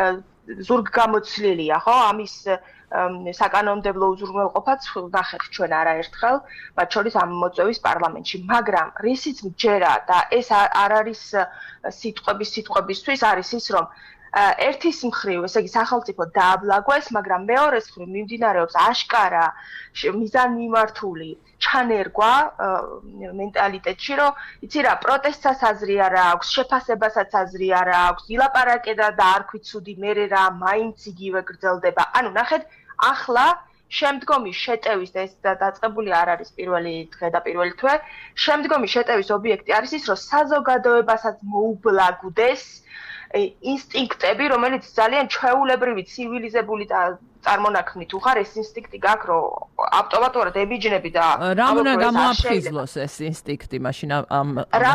ზურგგამოცლილია, ხო? ამის საკანონმდებლო უზრუნველყოფაც ვნახეთ ჩვენ არაერთხელ, მათ შორის ამ მოწვევის პარლამენტში, მაგრამ რისიც მჯერა და ეს არ არის სიტყვების სიტყვებისთვის, არის ის, რომ ერთის მხრივ, ესე იგი სახელმწიფო დააბლაგვეს, მაგრამ მეორეს მხრივ მიმდინარეობს აშკარა მიზანმიმართული ჩანერგვა მენტალიტეტში, რომ იცი რა, პროტესტსაც აზრი არა აქვს, შეფასებასაც აზრი არა აქვს, ილაპარაკე და არქვით ცუდი, მერე რა, მაინც იგივე გრძელდება. ანუ ნახეთ, ახლა შემდგომი შეტევის და ეს დაწყებული არ არის პირველი დღე და პირველი თვე, შემდგომი შეტევის ობიექტი არის ის, რომ საზოგადოებასაც მოუბლაგდეს ინსტინქტები, რომელიც ძალიან ჩვეულებრივი, ცივილიზებული და წარმონაქმნით უხარ, ეს ინსტინქტი გაქვს, რომ ავტომატურად ებიჯნები და რა უნდა გამოაფხიზლოს ეს ინსტინქტი მაშინ ამ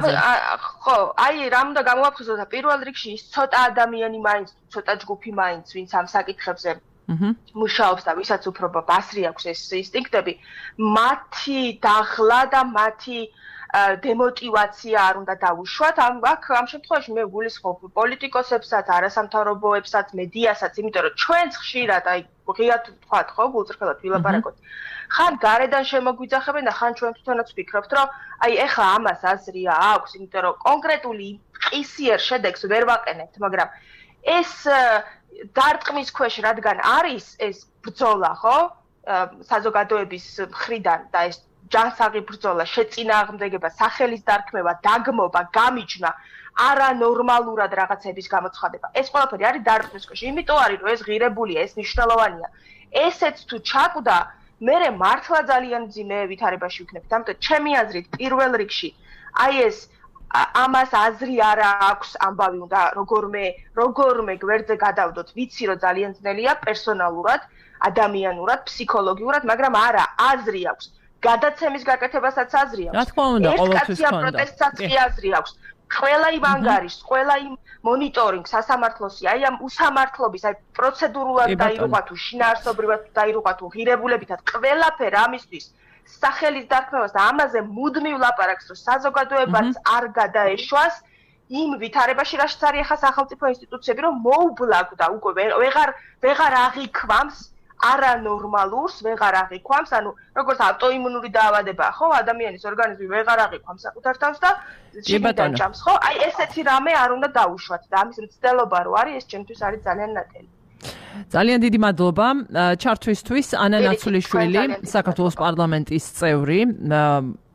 ხო, აი რა უნდა გამოაფხიზლოს და პირველ რიგში ის ცოტა ადამიანი მაინც, ცოტა ჯგუფი მაინც, ვინც ამ საკითხებზე მუშაობს და ვისაც უფრო ბასრი აქვს ეს ინსტინქტები, მათი დაღლა და მათი დემოტივაცია არ უნდა დავუშვათ. ამ აქ ამ შემთხვევაში მე გულისხმობ პოლიტიკოსებსაც, არასამთავრობოებსაც, მედიასაც, იმიტომ რომ ჩვენც ხშირად აი ღიად ვთქვათ, ხო, გულწრფელად ვილაპარაკოთ. ხან გარედან შემოგვიძახებენ და ხან ჩვენ თვითონაც ვფიქრობთ, რომ აი ეხლა ამას აზრია აქვს, იმიტომ რომ კონკრეტული ყისიერ შედეგს ვერ ვაყენებთ, მაგრამ ეს დარტყმის ქვეშ რადგან არის ეს ბრძოლა, ხო? საზოგადოების მხრიდან და ეს ჯანსაღი ბრძოლა, შეწინააღმდეგება, სახელის დარქმევა, დაგმობა, გამიჯნა, არანორმალურად რაღაცების გამოცხადება. ეს ყველაფერი არის დარტყმის ქვეშ. იმიტომ არის, რომ ეს ღირებულია, ეს მნიშვნელოვანია. ესეც თუ ჩაკვდა, მერე მართლა ძალიან მძიმე ვითარებაში ვიქნებით. ამიტომ ჩემი აზრით, პირველ რიგში, აი ეს ამას აზრი არა აქვს ამბავი უნდა როგორმე როგორმე გვერდზე გადავდოთ. ვიცი, რომ ძალიან ძნელია პერსონალურად, ადამიანურად, ფსიქოლოგიურად, მაგრამ არა, აზრი აქვს. გადაცემის გაკეთებასაც აზრი აქვს. რა თქმა უნდა, ყოველთვის ხონდა. პროტესტსაც კი აზრი აქვს. ყველა იმ ანგარიშს, ყველა იმ მონიტორინგს სასამართლოსი, აი ამ უსამართლობის, აი პროცედურულად დაირუღა თუ შინაარსობრივად დაირუღა თუ ღირებულებითად, ყველაფერ ამისთვის სახელის დარქმევას და ამაზე მუდმივ ლაპარაკს, რომ საზოგადოებაც არ გადაეშვას იმ ვითარებაში, რასაც არის ახლა სახელმწიფო ინსტიტუციები, რომ მოუბლაგდა უკვე ვეღარ ვეღარ აღიქვამს არანორმალურს, ვეღარ აღიქვამს, ანუ როგორც ავტოიმუნური დაავადება, ხო, ადამიანის ორგანიზმი ვეღარ აღიქვამს საკუთარ თავს და შიგნიდან ჭამს, ხო? აი ესეთი რამე არ უნდა დაუშვათ და ამის მცდელობა რო არის, ეს ჩემთვის არის ძალიან ნათელი. ძალიან დიდი მადლობა ჩართვისთვის. ანა ნაცვლიშვილი, საქართველოს პარლამენტის წევრი.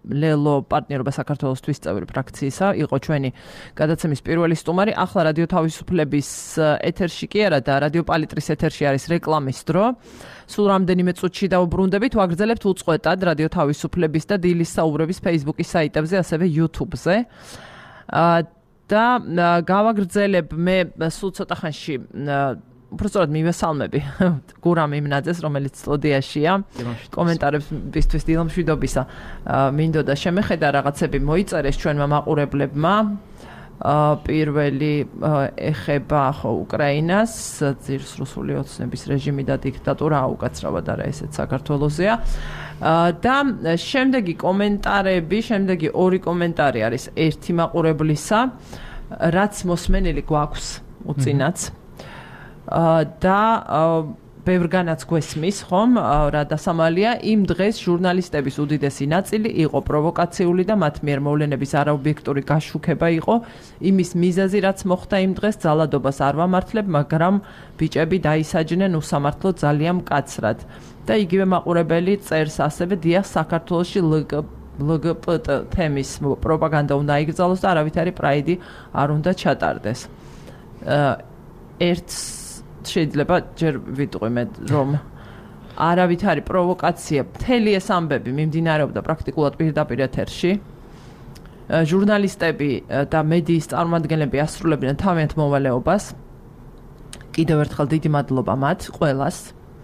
ლელო პარტნიორობა საქართველოსთვის წევრი ფრაქციისა, იყო ჩვენი გადაცემის პირველი სტუმარი. ახლა რადიო თავისუფლების ეთერში კი არა და რადიო პალიტრის ეთერში არის რეკლამის დრო. სულ რამდენიმე წუთში დავუბრუნდებით, ვაგრძელებთ უწყვეტად რადიო თავისუფლების და დილის საუბრების Facebook-ის საიტებზე, ასევე YouTube-ზე. და გავაგრძელებ მე სულ ცოტა ხანში უბრალოდ მივესალმები გურამ იმნაძეს, რომელიც სტუდიაშია. კომენტარებისთვის დილამშვიდობისა. მინდოდა შემეხედა რაღაცები მოიწერეს ჩვენმა მაყურებლებმა. პირველი ეხება ხო უკრაინას, ძირს რუსული ოცნების რეჟიმი და დიქტატურა უკაცრავად არა ესეც საქართველოსია. და შემდეგი კომენტარები, შემდეგი ორი კომენტარი არის ერთი მაყურებლისა, რაც მოსმენილი გვაქვს უწინაც. და ბევრგანაც გვესმის, ხომ, რა დასამალია, იმ დღეს ჟურნალისტების უდიდესი ნაწილი იყო პროვოკაციული და მათ მიერ მოვლენების არაობიექტური გაშუქება იყო. იმის მიზეზი, რაც მოხდა იმ დღეს, ძალადობას არ ვამართლებ, მაგრამ ბიჭები დაისაჯნენ უსამართლო ძალიან მკაცრად. და იგივე მაყურებელი წერს ასევე, დიახ, საქართველოში ლგბტ თემის პროპაგანდა უნდა იგრძალოს და არავითარი პრაიდი არ უნდა ჩატარდეს. ერთს შეიძლება ჯერ ვიტყვი მე, რომ არავითარი პროვოკაცია, მთელი ეს ამბები მიმდინარეობდა პრაქტიკულად პირდაპირ ეთერში. ჟურნალისტები და მედიის წარმომადგენლები ასრულებდნენ თავიანთ მოვალეობას. კიდევ ერთხელ დიდი მადლობა მათ ყველას.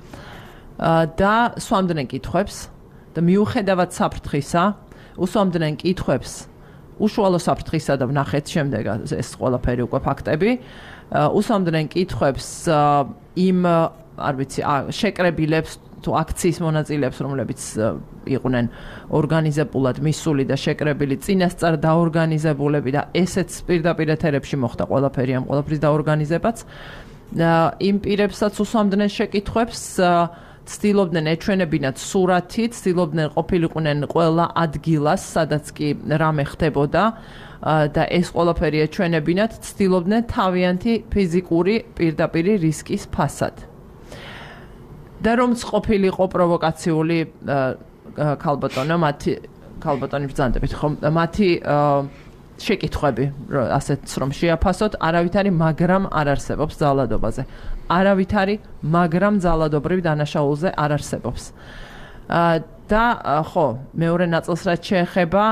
და სვამდნენ კითხვებს და მიუხედავად საფრთხისა, უსვამდნენ კითხვებს უშუალო საფრთხისა და ვნახეთ შემდეგ ეს ყველაფერი უკვე ფაქტები. უსვამდნენ კითხვებს იმ არ ვიცი შეკრებილებს თუ აქციის მონაწილეებს, რომლებიც იყვნენ ორგანიზებულად მისული და შეკრებილი წინასწარ დაორგანიზებულები და ესეც პირდაპირ ეთერებში მოხდა ყველაფერი ამ ყველაფრის დაორგანიზებაც. იმ პირებსაც უსვამდნენ შეკითხვებს, ცდილობდნენ ეჩვენებინათ სურათი, ცდილობდნენ ყოფილიყვნენ ყველა ადგილას, სადაც კი რამე ხდებოდა და ეს ყველაფერი ეჩვენებინათ, ცდილობდნენ თავიანთი ფიზიკური პირდაპირი რისკის ფასად. და რომც ყოფილიყო პროვოკაციული ქალბატონო, მათი ქალბატონი ბრძანდებით, ხომ, მათი შეკითხვები, ასეც რომ შეაფასოთ, არავითარი მაგრამ არ არსებობს ძალადობაზე. არავითარი მაგრამ ძალადობრივ დანაშაულზე არ არსებობს. და ხო, მეორე ნაწილს რაც შეეხება,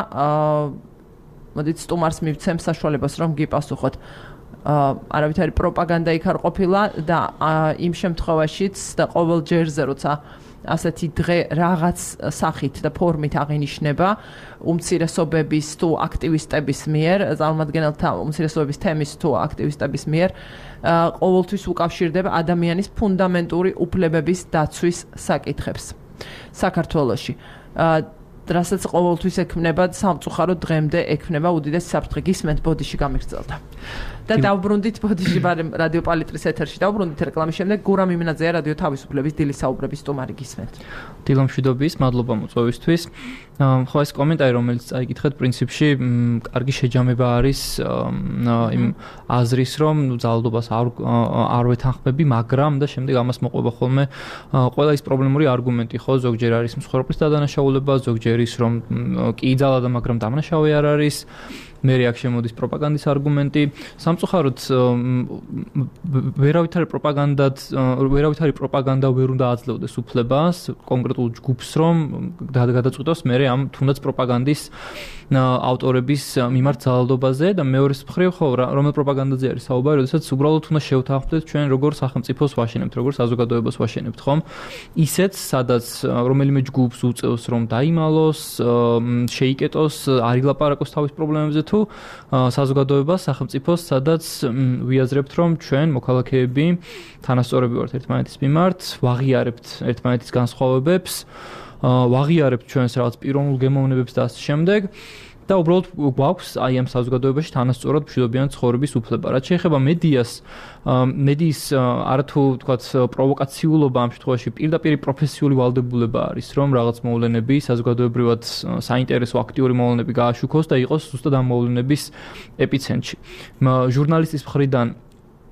მოდით სტუმარს მივცემ საშუალებას, რომ გიპასუხოთ. არავითარი პროპაგანდა იქ არ ყოფილა და იმ შემთხვევაშიც და ყოველ ჯერზე, როცა ასეთი დღე რაღაც სახით და ფორმით აღინიშნება უმცირესობების თუ აქტივისტების მიერ, წარმომადგენელთა უმცირესობების თემის თუ აქტივისტების მიერ, ყოველთვის უკავშირდება ადამიანის ფუნდამენტური უფლებების დაცვის საკითხებს საქართველოში. რასაც ყოველთვის ექმნება სამწუხაროდ დღემდე ექმნება უდიდესი საფრთხე. გისმენთ ბოდიში გამიგრძელდა. და დავბრუნდით ბოდიში რადიო პალიტრის ეთერში, დავბრუნდით რეკლამის შემდეგ გურამ იმნაძეა რადიო თავისუფლების დილის საუბრების სტუმარი. გისმენთ. დილამშვიდობის, მადლობა მოწვევისთვის. ხო, ეს კომენტარი, რომელიც წაიკითხეთ, პრინციპში კარგი შეჯამება არის იმ აზრის, რომ ძალადობას არ არ ვეთანხმები, მაგრამ და შემდეგ ამას მოყვება ხოლმე ყველა ის პრობლემური არგუმენტი, ხო, ზოგჯერ არის მსხვერპლის დადანაშაულება, ზოგჯერ ის რომ კი ძალადა, მაგრამ დამნაშავე არ არის. მერე აქ შემოდის პროპაგანდის არგუმენტი. სამწუხაროდ ვერავითარი პროპაგანდად, ვერავითარი პროპაგანდა ვერ უნდა აძლევდეს უფლებას კონკრეტულ ჯგუფს, რომ გადაწყვიტოს მერე ამ თუნდაც პროპაგანდის ავტორების მიმართ ძალადობაზე და მეორეს მხრივ ხო რომელ პროპაგანდაზე არის საუბარი, როდესაც უბრალოდ უნდა შევთანხმდეთ ჩვენ როგორ სახელმწიფოს ვაშენებთ, როგორ საზოგადოებას ვაშენებთ, ხომ? ისეც, სადაც რომელიმე ჯგუფს უწევს რომ დაიმალოს, შეიკეტოს, არ ილაპარაკოს თავის პრობლემებზე თუ საზოგადოებას, სახელმწიფოს, სადაც ვიაზრებთ, რომ ჩვენ მოქალაქეები თანასწორები ვართ ერთმანეთის მიმართ, ვაღიარებთ ერთმანეთის განსხვავებებს, ვაღიარებთ ჩვენს რაღაც პიროვნულ გემოვნებებს და ასე შემდეგ. და უბრალოდ გვაქვს აი ამ საზოგადოებაში თანასწორად მშვიდობიანი ცხოვრების უფლება. რაც შეეხება მედიას, მედიის არათუ თქვათ პროვოკაციულობა ამ შემთხვევაში პირდაპირ პროფესიული ვალდებულება არის, რომ რაღაც მოვლენები საზოგადოებრივად საინტერესო აქტიური მოვლენები გააშუქოს და იყოს ზუსტად ამ მოვლენების ეპიცენტრში. ჟურნალისტის მხრიდან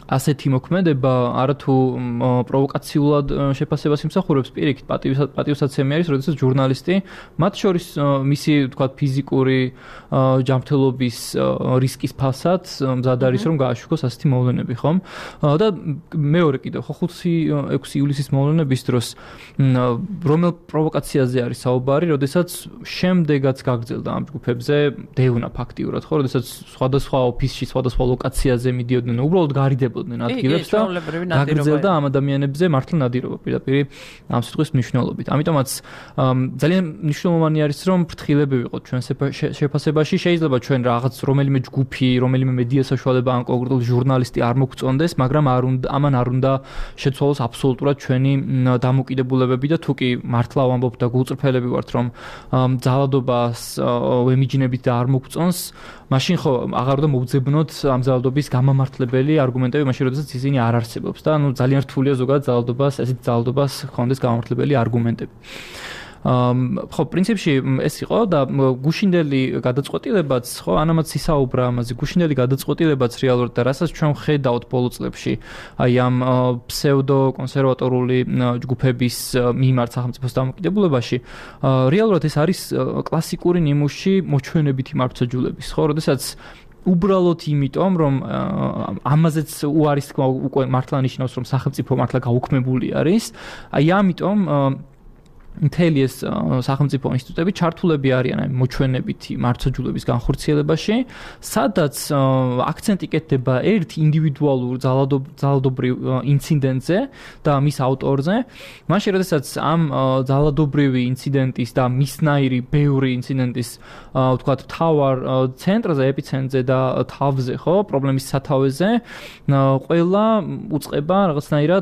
ასეთი მოქმედება არათუ პროვოკაციულად შეფასებას იმსახურებს, პირიქით პატივსაცემი არის, როდესაც ჟურნალისტი, მათ შორის მისი თქვათ ფიზიკური ჯანმრთელობის რისკის ფასად მზად არის რომ გააშუქოს ასეთი მოვლენები, ხომ? და მეორე კიდევ ხო ხუთი ექვსი ივლისის მოვლენების დროს რომელ პროვოკაციაზე არის საუბარი, როდესაც შემდეგაც გაგრძელდა ამ ჯგუფებზე დევნა ფაქტიურად, ხო, როდესაც სხვადასხვა ოფისში, სხვადასხვა ლოკაციაზე მიდიოდნენ, უბრალოდ გარიდებოდნენ ადგილებს და გაგრძელდა ამ ადამიანებზე მართლა ნადირობა პირდაპირ ამ სიტყვის მნიშვნელობით. ამიტომაც ძალიან მნიშვნელოვანი არის რომ ფრთხილები ვიყოთ ჩვენ შეფასებაში. შეიძლება ჩვენ რაღაც რომელიმე ჯგუფი, რომელიმე მედია საშუალება ან კონკრეტული ჟურნალისტი არ მოგწონდეს, მაგრამ არ უნდა ამან არ უნდა შეცვალოს აბსოლუტურად ჩვენი დამოკიდებულებები და თუ კი მართლა ვამბობ და გულწრფელები ვართ რომ ძალადობას ვემიჯნებით და არ მოგწონს, მაშინ ხო აღარ უნდა მოვძებნოთ ამ ძალადობის გამამართლებელი არგუმენტები, მაშინ როდესაც ისინი არ არსებობს და ანუ ძალიან რთულია ზოგადად ძალადობას, ესეთ ძალადობას ხონდეს გამამართლებელი არგუმენტები. ხო, პრინციპში ეს იყო და გუშინდელი გადაწყვეტილებაც, ხო, ანამაც ისაუბრა ამაზე, გუშინდელი გადაწყვეტილებაც რეალურად და რასაც ჩვენ ხედავთ ბოლო წლებში, აი ამ ფსევდო კონსერვატორული ჯგუფების მიმართ სახელმწიფოს დამოკიდებულებაში, რეალურად ეს არის კლასიკური ნიმუში მოჩვენებითი მართლმსაჯულების, ხო, როდესაც უბრალოდ იმიტომ, რომ ამაზეც უარის თქმა უკვე მართლა ნიშნავს, რომ სახელმწიფო მართლა გაუქმებული არის, აი ამიტომ მთელი ეს სახელმწიფო ინსტიტუტები ჩართულები არიან აი მოჩვენებითი მართლმსაჯულების განხორციელებაში, სადაც აქცენტი კეთდება ერთ ინდივიდუალურ ძალადობრივ ინციდენტზე და მის ავტორზე, მაშინ როდესაც ამ ძალადობრივი ინციდენტის და მისნაირი ბევრი ინციდენტის ვთქვათ მთავარ ცენტრზე, ეპიცენტრზე და თავზე, ხო, პრობლემის სათავეზე ყველა უწყება რაღაცნაირად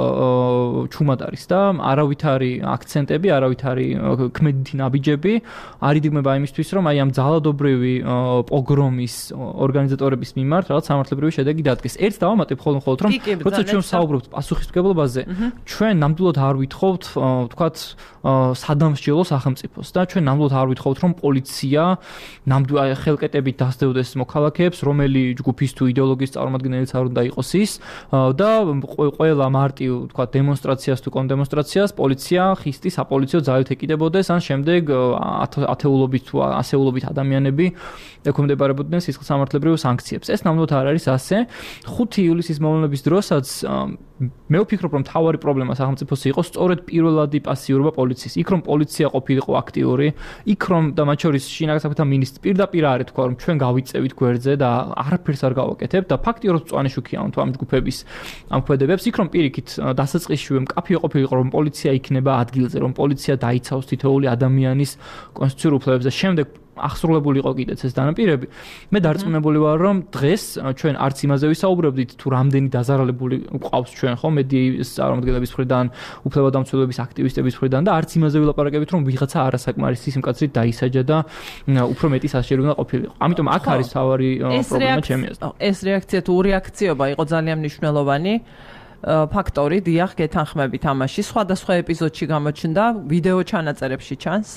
ჩუმად არის და არავითარი აქცენტი არავითარი ქმედითი ნაბიჯები არ იდმება იმისთვის, რომ აი ამ ძალადობრივი პოგრომის ორგანიზატორების მიმართ რაღაც სამართლებრივი შედეგი დადგეს. ერთს დავამატებ ხოლმე ხოლმე, რომ როცა ჩვენ საუბრობთ პასუხისმგებლობაზე, ჩვენ ნამდვილად არ ვითხოვთ, ვთქვათ, სადამსჯელო სახელმწიფოს და ჩვენ ნამდვილად არ ვითხოვთ, რომ პოლიცია ნამდვილად ხელკეტებით დასდევდეს მოქალაქეებს, რომელი ჯგუფის თუ იდეოლოგიის წარმომადგენელიც არ უნდა იყოს ის და ყველა მარტივ, ვთქვათ, დემონსტრაციას თუ კონდემონსტრაციას პოლიცია ხისტის პოლიციო ძალით ეკიდებოდეს, ან შემდეგ ათეულობით თუ ასეულობით ადამიანები ექვემდებარებოდნენ სისხლსამართლებრივ სანქციებს. ეს ნამდვილად არ არის ასე. ხუთი ივლისის მოვლენების დროსაც მე ვფიქრობ, რომ მთავარი პრობლემა სახელმწიფოს იყო სწორედ პირველადი პასიურობა პოლიციის. იქ რომ პოლიცია ყოფილიყო აქტიური, იქ რომ და მათ შორის შინაგან საქმეთა მინისტრი პირდაპირ არ ეთქვა, რომ ჩვენ გავიწევით გვერდზე და არაფერს არ გავაკეთებთ და ფაქტიურად მწვანე შუქიანთ ამ ჯგუფების ამ ქმედებებს. იქ რომ პირიქით დასაწყისშივე მკაფიო ყოფილიყო, რომ პოლიცია იქნება ადგილზე, რომ პოლიცია დაიცავს თითოეული ადამიანის კონსტიტუციურ უფლებებს და შემდეგ აღსრულებული იყო კიდეც ეს დანაპირები. მე დარწმუნებული ვარ, რომ დღეს ჩვენ არც იმაზე ვისაუბრებდით, თუ რამდენი დაზარალებული გვყავს ჩვენ, ხო, მედიის წარმომადგენლების მხრიდან, უფლებადამცველების აქტივისტების მხრიდან და არც იმაზე ვილაპარაკებით, რომ ვიღაცა არასაკმარისი სიმკაცრით დაისაჯა და უფრო მეტი სასჯელი უნდა ყოფილიყო. ამიტომ აქ არის თავარი პრობლემა ჩემი აზრით. ეს რეაქცია თუ რეაქციობა იყო ძალიან მნიშვნელოვანი. ფაქტორი, დიახ, გეთანხმებით ამაში. სხვადასხვა ეპიზოდში გამოჩნდა, ვიდეო ჩანაწერებში ჩანს.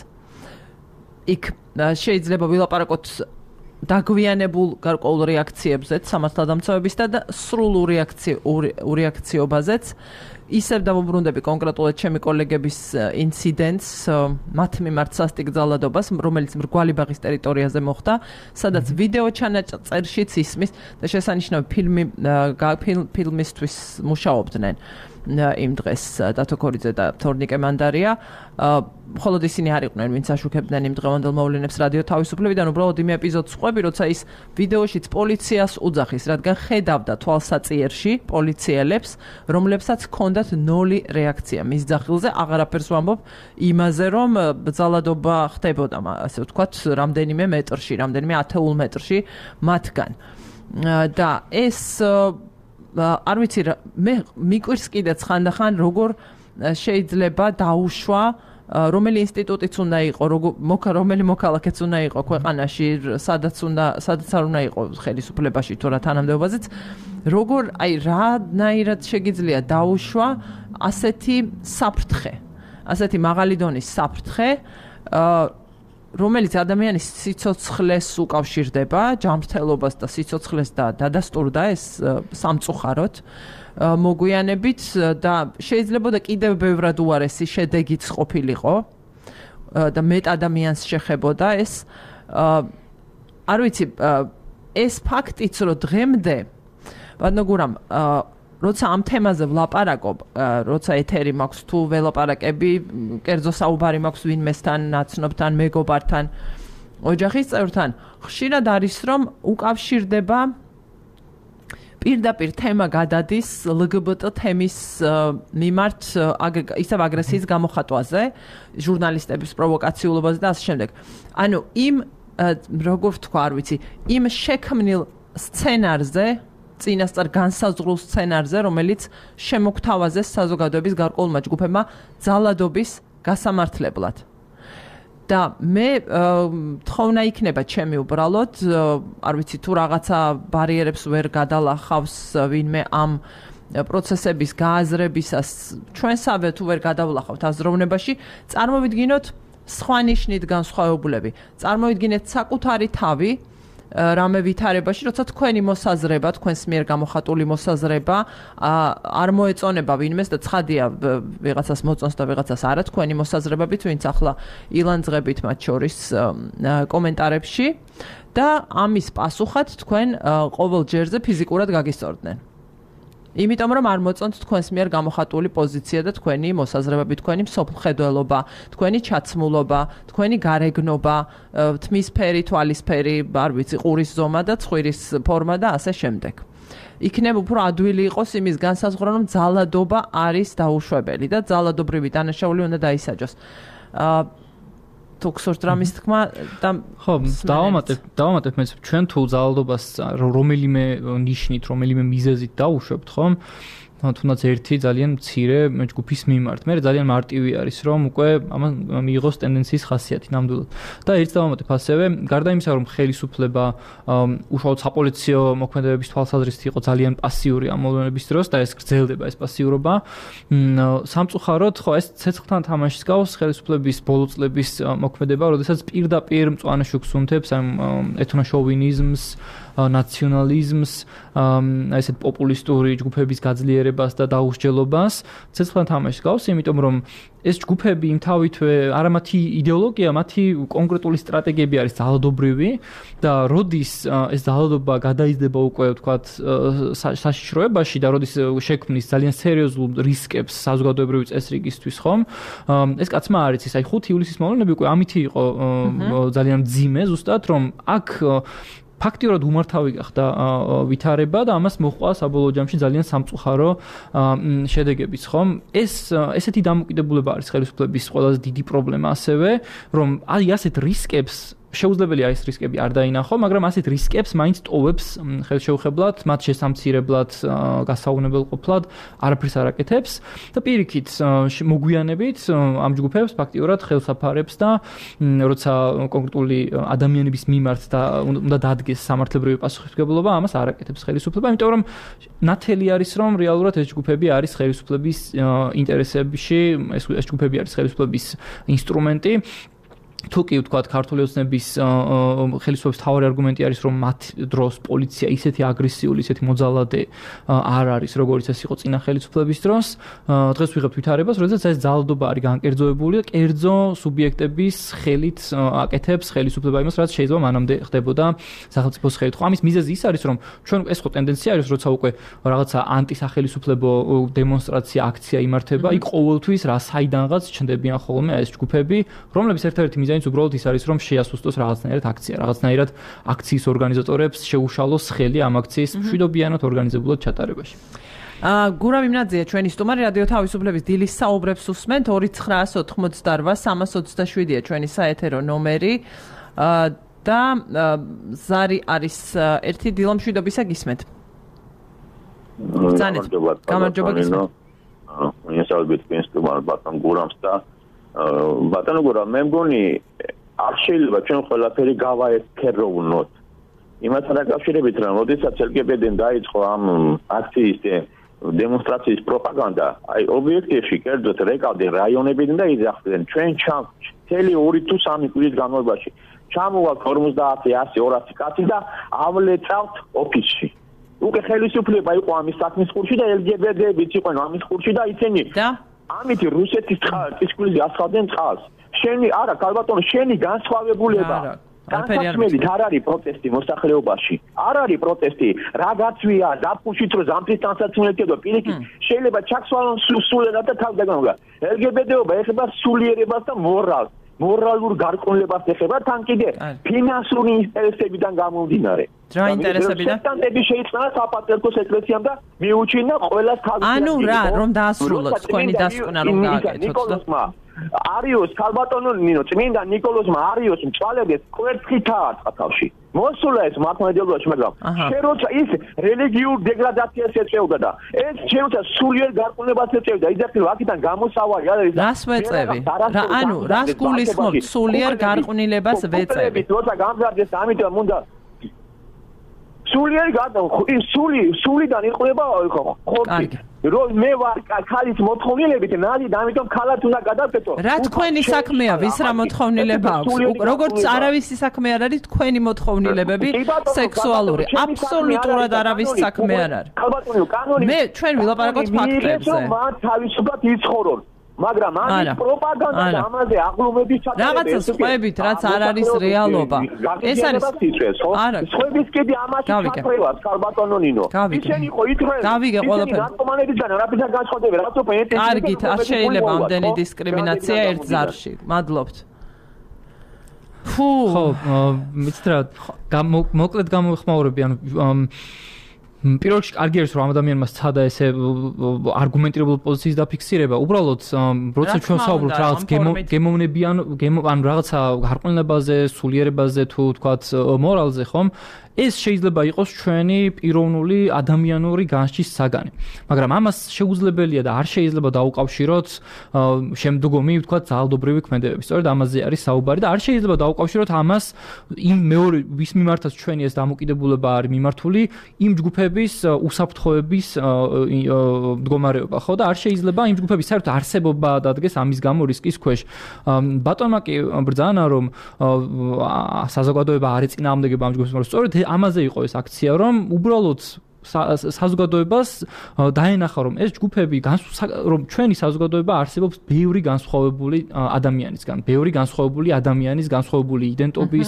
იქ შეიძლება ვილაპარაკოთ დაგვიანებულ გარკვეულ რეაქციებზეც, სამართალდამცავების და სრულ ურეაქციობაზეც. ისევ დავუბრუნდები კონკრეტულად ჩემი კოლეგების ინციდენტს, მათ მიმართ სასტიკ ძალადობას, რომელიც მრგვალიბაღის ტერიტორიაზე მოხდა, სადაც ვიდეო ჩანაწერშიც ისმის და შესანიშნავი ფილმი ფილმისთვის მუშაობდნენ. იმ დღეს დათო ქორიძე და თორნიკე მანდარია, მხოლოდ ისინი არ იყვნენ, ვინც აშუქებდნენ იმ დღევანდელ მოვლენებს რადიო თავისუფლებიდან, უბრალოდ იმ ეპიზოდს ყვები, როცა ის ვიდეოშიც პოლიციას უძახის, რადგან ხედავდა თვალსაწიერში პოლიციელებს, რომლებსაც ჰქონდათ ნოლი რეაქცია მის ძახილზე, აღარაფერს ვამბობ იმაზე, რომ ძალადობა ხდებოდა, ასე ვთქვათ, რამდენიმე მეტრში, რამდენიმე ათეულ მეტრში მათგან. და ეს არ ვიცი, მე მიკვირს კიდეც ხანდახან, როგორ შეიძლება დაუშვა, რომელი ინსტიტუტიც უნდა იყო, რომელი მოქალაქეც უნდა იყო ქვეყანაში, სადაც უნდა, სადაც არ უნდა იყო ხელისუფლებაში თუ რა თანამდებობაზეც, როგორ, აი, რანაირად შეგიძლია დაუშვა ასეთი საფრთხე, ასეთი მაღალი დონის საფრთხე, რომელიც ადამიანის სიცოცხლეს უკავშირდება, ჯანმრთელობას და სიცოცხლეს და დადასტურდა ეს სამწუხაროდ მოგვიანებით და შეიძლება და კიდევ ბევრად უარესი შედეგიც ყოფილიყო და მეტ ადამიანს შეხებოდა ეს არ ვიცი ეს ფაქტიც რომ დღემდე ბატონო როცა ამ თემაზე ვლაპარაკობ, როცა ეთერი მაქვს თუ ველაპარაკები, კერძო საუბარი მაქვს ვინმესთან, ნაცნობთან, მეგობართან, ოჯახის წევრთან, ხშირად არის რომ უკავშირდება პირდაპირ თემა გადადის ელ გი ბი ტი თემის მიმართ ისევ აგრესიის გამოხატვაზე, ჟურნალისტების პროვოკაციულობაზე და ასე შემდეგ. ანუ იმ როგორ ვთქვა, არ ვიცი, იმ შექმნილ სცენარზე წინასწარ განსაზღვრულ სცენარზე, რომელიც შემოგთავაზეს საზოგადოების გარკვეულმა ჯგუფებმა ძალადობის გასამართლებლად. და მე თხოვნა იქნება ჩემი უბრალოდ, არ ვიცი თუ რაღაცა ბარიერებს ვერ გადალახავს ვინმე ამ პროცესების გააზრებისას, ჩვენსავე თუ ვერ გადავლახავთ აზროვნებაში, წარმოვიდგინოთ სხვა ნიშნით განსხვავებულები. წარმოვიდგინეთ საკუთარი თავი რამე ვითარებაში, როცა თქვენი მოსაზრება, თქვენს მიერ გამოხატული მოსაზრება არ მოეწონება ვინმეს და ცხადია ვიღაცას მოწონს და ვიღაცას არა თქვენი მოსაზრებებით, ვინც ახლა ილანძღებით მათ შორის კომენტარებში და ამის პასუხად თქვენ ყოველ ჯერზე ფიზიკურად გაგისწორდნენ. იმიტომ რომ არ მოწონთ თქვენს მიერ გამოხატული პოზიცია და თქვენი მოსაზრებები, თქვენი მსოფლმხედველობა, თქვენი ჩაცმულობა, თქვენი გარეგნობა, თმისფერი, თვალისფერი, არ ვიცი, ყურის ზომა და ცხვირის ფორმა და ასე შემდეგ. იქნებ უფრო ადვილი იყოს იმის განსაზღვრა, რომ ძალადობა არის დაუშვებელი და ძალადობრივი დანაშაული უნდა დაისაჯოს. თუ გსურთ რამის თქმა და ხო, დავამატებ, დავამატებ მე ჩვენ თუ ძალადობას რომელიმე ნიშნით, რომელიმე მიზეზით დავუშვებთ, ხომ? თუნდაც ერთი ძალიან მცირე ჯგუფის მიმართ. მე ძალიან მარტივი არის, რომ უკვე ამან მიიღოს ტენდენციის ხასიათი ნამდვილად. და ერთ დავამატებ ასევე, გარდა იმისა, რომ ხელისუფლება უშუალოდ საპოლიციო მოქმედებების თვალსაზრისით იყო ძალიან პასიური ამ მოვლენების დროს და ეს გრძელდება ეს პასიურობა. სამწუხაროდ, ხო, ეს ცეცხლთან თამაშის გავს ხელისუფლების ბოლო წლების მოქმედება, როდესაც პირდაპირ მწვანე შუქს უნთებს ამ ეთნოშოვინიზმს, ნაციონალიზმს, ესეთ პოპულისტური ჯგუფების გაძლიერებას და დაუსჯელობას ცეცხლთან თამაშს გავს, იმიტომ რომ ეს ჯგუფები იმთავითვე არა მათი იდეოლოგია, მათი კონკრეტული სტრატეგიები არის ძალადობრივი და როდის ეს ძალადობა გადაიზრდება უკვე ვთქვათ საშიშროებაში და როდის შექმნის ძალიან სერიოზულ რისკებს საზოგადოებრივი წესრიგისთვის, ხომ? ეს კაცმა არ იცის, აი ხუთი ივლისის მოვლენები უკვე ამითი იყო ძალიან მძიმე, ზუსტად რომ აქ ფაქტიურად უმართავი გახდა ვითარება და ამას მოჰყვა საბოლოო ჯამში ძალიან სამწუხარო შედეგებიც, ხომ? ეს ესეთი დამოკიდებულება არის ხელისუფლების ყველაზე დიდი პრობლემა ასევე, რომ აი ასეთ რისკებს შეუძლებელია ეს რისკები არ დაინახო, მაგრამ ასეთ რისკებს მაინც ტოვებს ხელშეუხებლად, მათ შესამცირებლად, გასაუგნებელყოფლად, არაფერს არ აკეთებს და პირიქით მოგვიანებით ამ ჯგუფებს ფაქტიურად ხელს აფარებს და როცა კონკრეტული ადამიანების მიმართ და უნდა დადგეს სამართლებრივი პასუხისმგებლობა, ამას არ აკეთებს ხელისუფლება, იმიტომ რომ ნათელი არის, რომ რეალურად ეს ჯგუფები არის ხელისუფლების ინტერესებში, ეს ეს ჯგუფები არის ხელისუფლების ინსტრუმენტი. თუ კი ვთქვათ ქართული ოცნების ხელისუფლების თავარი არგუმენტი არის რომ მათ დროს პოლიცია ისეთი აგრესიული, ისეთი მოძალადე არ არის როგორც ეს იყო წინა ხელისუფლების დროს. დღეს ვიღებთ ვითარებას, როდესაც ეს ძალადობა არის განკერძოებული და კერძო სუბიექტების ხელით აკეთებს ხელისუფლება იმას, რაც შეიძლება მანამდე ხდებოდა სახელმწიფოს ხელით. ხო, ამის მიზეზი ის არის რომ ჩვენ ეს ხო ტენდენცია არის, როცა უკვე რაღაცა ანტისახელისუფლებო დემონსტრაცია, აქცია იმართება, იქ ყოველთვის რა საიდანღაც ჩნდებიან ხოლმე ეს ჯგუფები, რომლების ერთ-ერთი მიზანი ის უბრალოდ ის არის რომ შეასუსტოს რაღაცნაირად აქცია, რაღაცნაირად აქციის ორგანიზატორებს შეუშალოს ხელი ამ აქციის მშვიდობიანად ორგანიზებულად ჩატარებაში. აა გურავი მნაძია ჩვენი სტუმარი რადიო თავისუფლების დილის საუბრებს უსმენთ ორი ცხრაასი ოცდაოთხ სამას ოცდაშვიდია ჩვენი საეთერო ნომერი აა და ზარი არის ერთი დილა მშვიდობისა გისმენთ. ბრძანეთ. გამარჯობა გისმენთ. აა მისალბეთ პენსტუმარ ბატონ გურამს და ბატონო გურამ მე მგონი არ შეიძლება ჩვენ ყველაფერი გავაერთქეროვნოთ იმასთან დაკავშირებით რომ როდესაც ელ გი ბი ტი-დან დაიწყო ამ აქციის დემონსტრაციის პროპაგანდა, აი ობიექტივში კერძოდ რეკავდნენ რაიონებიდან და იძახდნენ ჩვენ ჩამ მთელი ორი თუ სამი კვირის განმავლობაში ჩამოვალთ ორმოცდაათი, ასი, ორასი კაცი და ავლეწავთ ოფისში. უკვე ხელისუფლება იყო ამის საქმის ხურში და ელ ჯი ბი ტი-ებიც იყვნენ ამის ხურში და ისინი ამით რუსეთის წისქვილზე ასხავდნენ წყალს. შენი არა, ქალბატონო, შენი განსხვავებულება განსაცმელით არ არის პროტესტი მოსახლეობაში. არ არის პროტესტი, რა გაცვია, დაფუშით რომ ზამთრის თანსაცმელეთებდა პირიქით შეიძლება ჩაქსვალონ სულიერად და თავდაგანობა. ელ ჯი ბი ტი-ობა ეხება სულიერებას და მორალს. მორალურ გარყვნილებას ეხება თან კიდე ფინანსური ინტერესებიდან გამომდინარე. რა ინტერესებიდან? სტანდარტები შეიწყნა საპატრიარქოს ეკლესიამ და მიუჩინა ყველას თავის. ანუ რა, რომ დაასრულოთ თქვენი დასკვნა რომ გააკეთოთ. არიოს ქალბატონო ნინო წმინდა ნიკოლოზმა არიოს მწვალებს კვერცხითა აწყა თავში. მოსულა ეს მართლმადიდებლობაში, მაგრამ შენ როცა ის რელიგიურ დეგრადაციას ეწევდა და ეს შენ როცა სულიერ გარყვნილებას ეწევდა, იძახილ აქედან გამოსავალი არის. რას ვეწევი? რა ანუ რას გულისხმობთ სულიერ გარყვნილებას ვეწევი? როცა გამზარდეს ამიტომ უნდა სულიერ გარყვნილებას სული სულიდან იყვება ხორცი. რომ მე ვარ ქალის მოთხოვნილებით ნალი და ამიტომ ქალად უნდა გადავკეთო. რა თქვენი საქმეა, ვის რა მოთხოვნილება აქვს? როგორც არავისი საქმე არ არის თქვენი მოთხოვნილებები სექსუალური. აბსოლუტურად არავის საქმე არ არის. მე ჩვენ ვილაპარაკოთ ფაქტებზე. მათ თავისუფლად იცხოვრონ. მაგრამ ამის პროპაგანდა ამაზე აღლუმების ჩატარება რაღაცა სხვებით, რაც არ არის რეალობა. ეს არის არა, სხვების კიდე ამას ჩატრევას ქალბატონო ნინო. ისინი ხო ითხრენ. გავიგე ყველაფერი. ნარკომანებისგან რაფერად განსხვავდება, რაც უფრო ეთნიკურ. კარგით, არ შეიძლება ამდენი დისკრიმინაცია ერთ ზარში. მადლობთ. ფუ, ხო, მიცით რა, მოკლედ გამოვხმაურები, ანუ პირველ რიგში კარგი არის რომ ამ ადამიანმა სცადა ესე არგუმენტირებული პოზიციის დაფიქსირება. უბრალოდ როცა ჩვენ ვსაუბრობთ რაღაც გემოვნებიან, ან რაღაცა გარყვნილებაზე, სულიერებაზე თუ თქვათ მორალზე, ხომ? ეს შეიძლება იყოს ჩვენი პიროვნული ადამიანური განსჯის საგანი. მაგრამ ამას შეუძლებელია და არ შეიძლება დაუკავშიროთ შემდგომი, ვთქვათ, ძალადობრივი ქმედებები. სწორედ ამაზე არის საუბარი და არ შეიძლება დაუკავშიროთ ამას იმ მეორე ვის მიმართაც ჩვენი ეს დამოკიდებულება არის მიმართული, იმ ჯგუფების უსაფრთხოების მდგომარეობა, ხო? და არ შეიძლება იმ ჯგუფების საერთოდ არსებობა დადგეს ამის გამო რისკის ქვეშ. ბატონმა კი ბრძანა რომ საზოგადოება არ ეწინააღმდეგება ამ ჯგუფებს, მაგრამ სწორედ ამაზე იყო ეს აქცია, რომ უბრალოდ საზოგადოებას დაენახა რომ ეს ჯგუფები რომ ჩვენი საზოგადოება არსებობს ბევრი განსხვავებული ადამიანისგან, ბევრი განსხვავებული ადამიანის განსხვავებული იდენტობის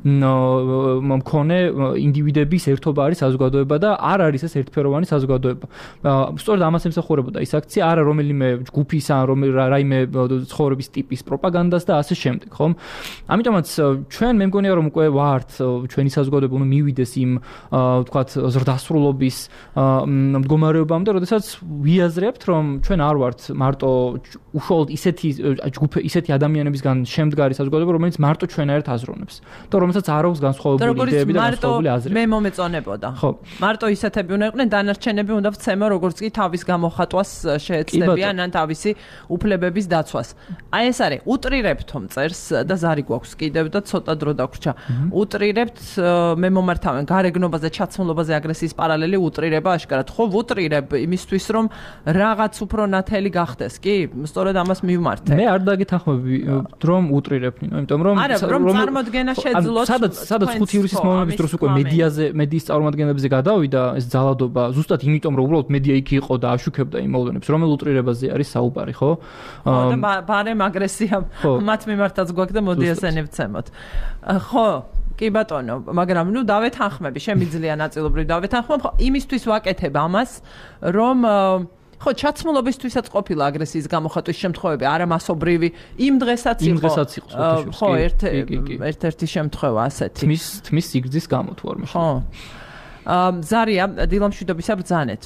მქონე ინდივიდების ერთობა არის საზოგადოება და არ არის ეს ერთფეროვანი საზოგადოება. სწორედ ამას ემსახურებოდა ის აქცია, არა რომელიმე ჯგუფის ან რაიმე ცხოვრების ტიპის პროპაგანდას და ასე შემდეგ, ხომ? ამიტომაც ჩვენ მე მგონია რომ უკვე ვართ ჩვენი საზოგადოება უნდა მივიდეს იმ ვთქვათ ზრდასრულობის მდგომარეობამდე, როდესაც ვიაზრებთ, რომ ჩვენ არ ვართ მარტო უშუალოდ ისეთი ჯგუფი, ისეთი ადამიანებისგან შემდგარი საზოგადოება, რომელიც მარტო ჩვენაერთ აზროვნებს და რომელსაც არ აქვს განსხვავებული იდეები და განსხვავებული აზრები. მე მომეწონებოდა. მარტო ისეთები უნდა იყვნენ, დანარჩენები უნდა ვცემო, როგორც კი თავის გამოხატვას შეეცდებიან ან თავისი უფლებების დაცვას. აი ეს არის, უტრირებთ წერს და ზარი გვაქვს კიდევ და ცოტა დრო დაგვრჩა. უტრირებთ, მე მომართავენ გარეგნობაზე, ჩაცმულობაზე, აგრესიის პარალელი უტრირება აშკარად. ხო, ვუტრირებ იმისთვის, რომ რაღაც უფრო ნათელი გახდეს, კი? სწორედ ამას მივმართე. მე არ დაგეთანხმები, რომ უტრირებ, იმიტომ რომ რომ წარმოდგენა შეძლოთ. სადაც სადაც ხუთი ივლისის მომენტის დროს უკვე მედიაზე, მედიის წარმომადგენლებზე გადავიდა ეს ძალადობა, ზუსტად იმიტომ, რომ უბრალოდ მედია იქ იყო და აშუქებდა იმ მოვლენებს, რომელ უტრირებაზე არის საუბარი, ხო? ხო, და ბარემ აგრესია მათ მიმართაც გვაქვს და მოდი ესენი ვცემოთ. ხო, კი ბატონო, მაგრამ ნუ დავეთანხმები, შემიძლია ნაწილობრივ დავეთანხმებ, ხო, იმისთვის ვაკეთებ ამას, რომ ხო, ჩაცმულობისთვისაც ყოფილა აგრესიის გამოხატვის შემთხვევები, არა მასობრივი, იმ დღესაც იყო. იმ დღესაც იყო სოთიშოვსკი. ხო, ერთ-ერთი შემთხვევა ასეთი. თმის თმის სიგრძის გამო თუ არ მეშინდა. ხო. ზარია, დილამშვიდობისა ბრძანეთ.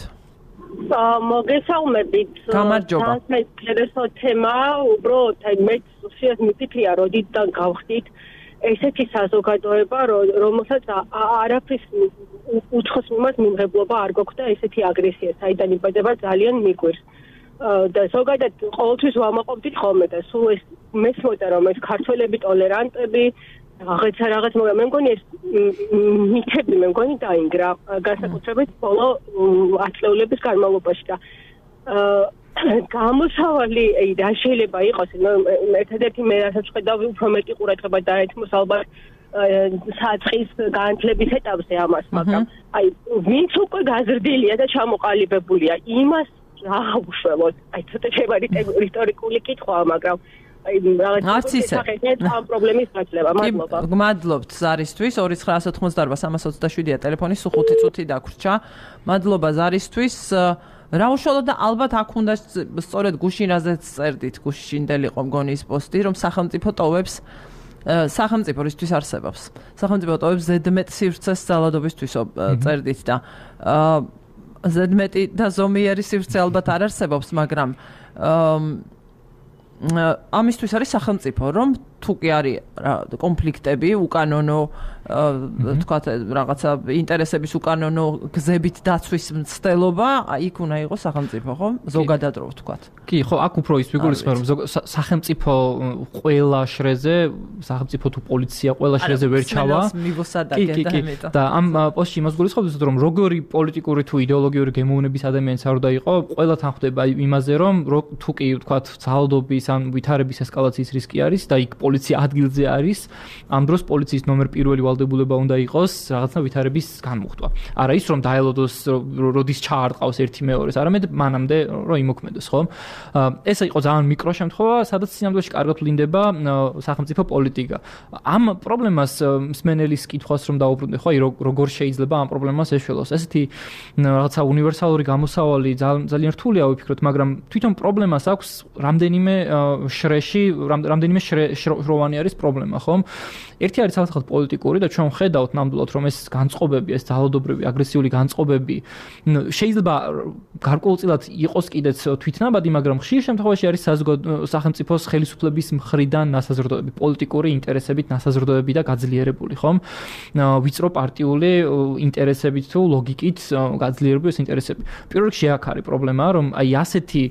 მოგესალმებით. გამარჯობა. მე ინტერესო თემა, უბრალოდ აი მე უშიათ მიფიქრია, როდიდან გავხდით ესეთი საზოგადოება, რომელსაც არაფრის უცხოს მიმართ მიმღებლობა არ გვაქვს და ესეთი აგრესია, საიდან იბადება ძალიან მიგვირს. და ზოგადად ყოველთვის ვამაყობდით ხოლმე და სულ ეს მესმოდა რომ ეს ქართველები ტოლერანტები რაღაცა რაღაც მაგრამ მე მგონი ეს მითები მე მგონი დაინგრა განსაკუთრებით ბოლო ათ წლების განმავლობაში და გამოსავალი და შეიძლება იყოს ერთადერთი მე რასაც ხედავ უფრო მეტი ყურადღება დაეთმოს ალბათ საწყის განათლების ეტაპზე ამას მაგრამ აი ვინც უკვე გაზრდილია და ჩამოყალიბებულია იმას რა უშველოთ აი ცოტა შეიძლება ისტორიკული კითხვაა მაგრამ აი რაღაც ამ პრობლემის გაცლება მადლობა გმადლობთ ზარისთვის ორი ცხრა ათოთხმოცდაარბა სამას ოცდაშვიდია ტელეფონი სულ ხუთი წუთი დაგვრჩა მადლობა ზარისთვის რა უშუალოდ და ალბათ აქ უნდა სწორედ გუშინაზეც წერდით გუშინდელი ყო მგონი ის პოსტი რომ სახელმწიფო ტოვებს სახელმწიფო რისთვის არსებობს სახელმწიფო ტოვებს ზედმეტ სივრცეს ძალადობისთვის წერდით და ზედმეტი და ზომიერი სივრცე ალბათ არ არსებობს მაგრამ ამისთვის არის სახელმწიფო რომ თუ კი არის კონფლიქტები უკანონო თქვათ რაღაცა ინტერესების უკანონო გზებით დაცვის მცდელობა იქ უნდა იყოს სახელმწიფო ხო ზოგადად რო ვთქვათ კი ხო აქ უფრო ის ვიგულისხმევ რომ სახელმწიფო ყველა შრეზე სახელმწიფო თუ პოლიცია ყველა შრეზე ვერ ჩავა კი კი და ამ პოსტში იმას გულისხმობთ რომ როგორი პოლიტიკური თუ იდეოლოგიური გემოვნების ადამიანიც არ უნდა იყო ყველა თან ხვდება იმაზე რომ თუ კი ვთქვათ ძალადობის ან ვითარების ესკალაციის რისკი არის და იქ პოლიცია ადგილზე არის ამ დროს პოლიციის ნომერ პირველი ვალდებულება უნდა იყოს რაღაცა ვითარების განმუხტვა არა ის რომ დაელოდოს როდის ჩაარტყავს ერთი მეორეს არამედ მანამდე რომ იმოქმედოს ხო ეს იყო ძალიან მიკრო შემთხვევა სადაც სინამდვილეში კარგად ვლინდება სახელმწიფო პოლიტიკა ამ პრობლემას მსმენელის კითხვას რომ დაუბრუნდე ხო აი როგორ შეიძლება ამ პრობლემას ეშველოს ესეთი რაღაცა უნივერსალური გამოსავალი ძალიან რთულია ვიფიქროთ მაგრამ თვითონ პრობლემას აქვს რამდენიმე შრეში რამდენიმე შროვანი არის პრობლემა ხომ ერთი არის საერთოდ პოლიტიკური და ჩვენ ხედავთ ნამდვილად რომ ეს განწყობები ეს ძალადობრივი აგრესიული განწყობები შეიძლება გარკვეულწილად იყოს კიდეც თვითნაბადი მაგრამ ხშირ შემთხვევაში არის სახელმწიფოს ხელისუფლების მხრიდან ნასაზრდოები პოლიტიკური ინტერესებით ნასაზრდოები და გაძლიერებული ხომ ვიწრო პარტიული ინტერესებით თუ ლოგიკით გაძლიერებული ეს ინტერესები პირველ რიგში აქ არის პრობლემა რომ აი ასეთი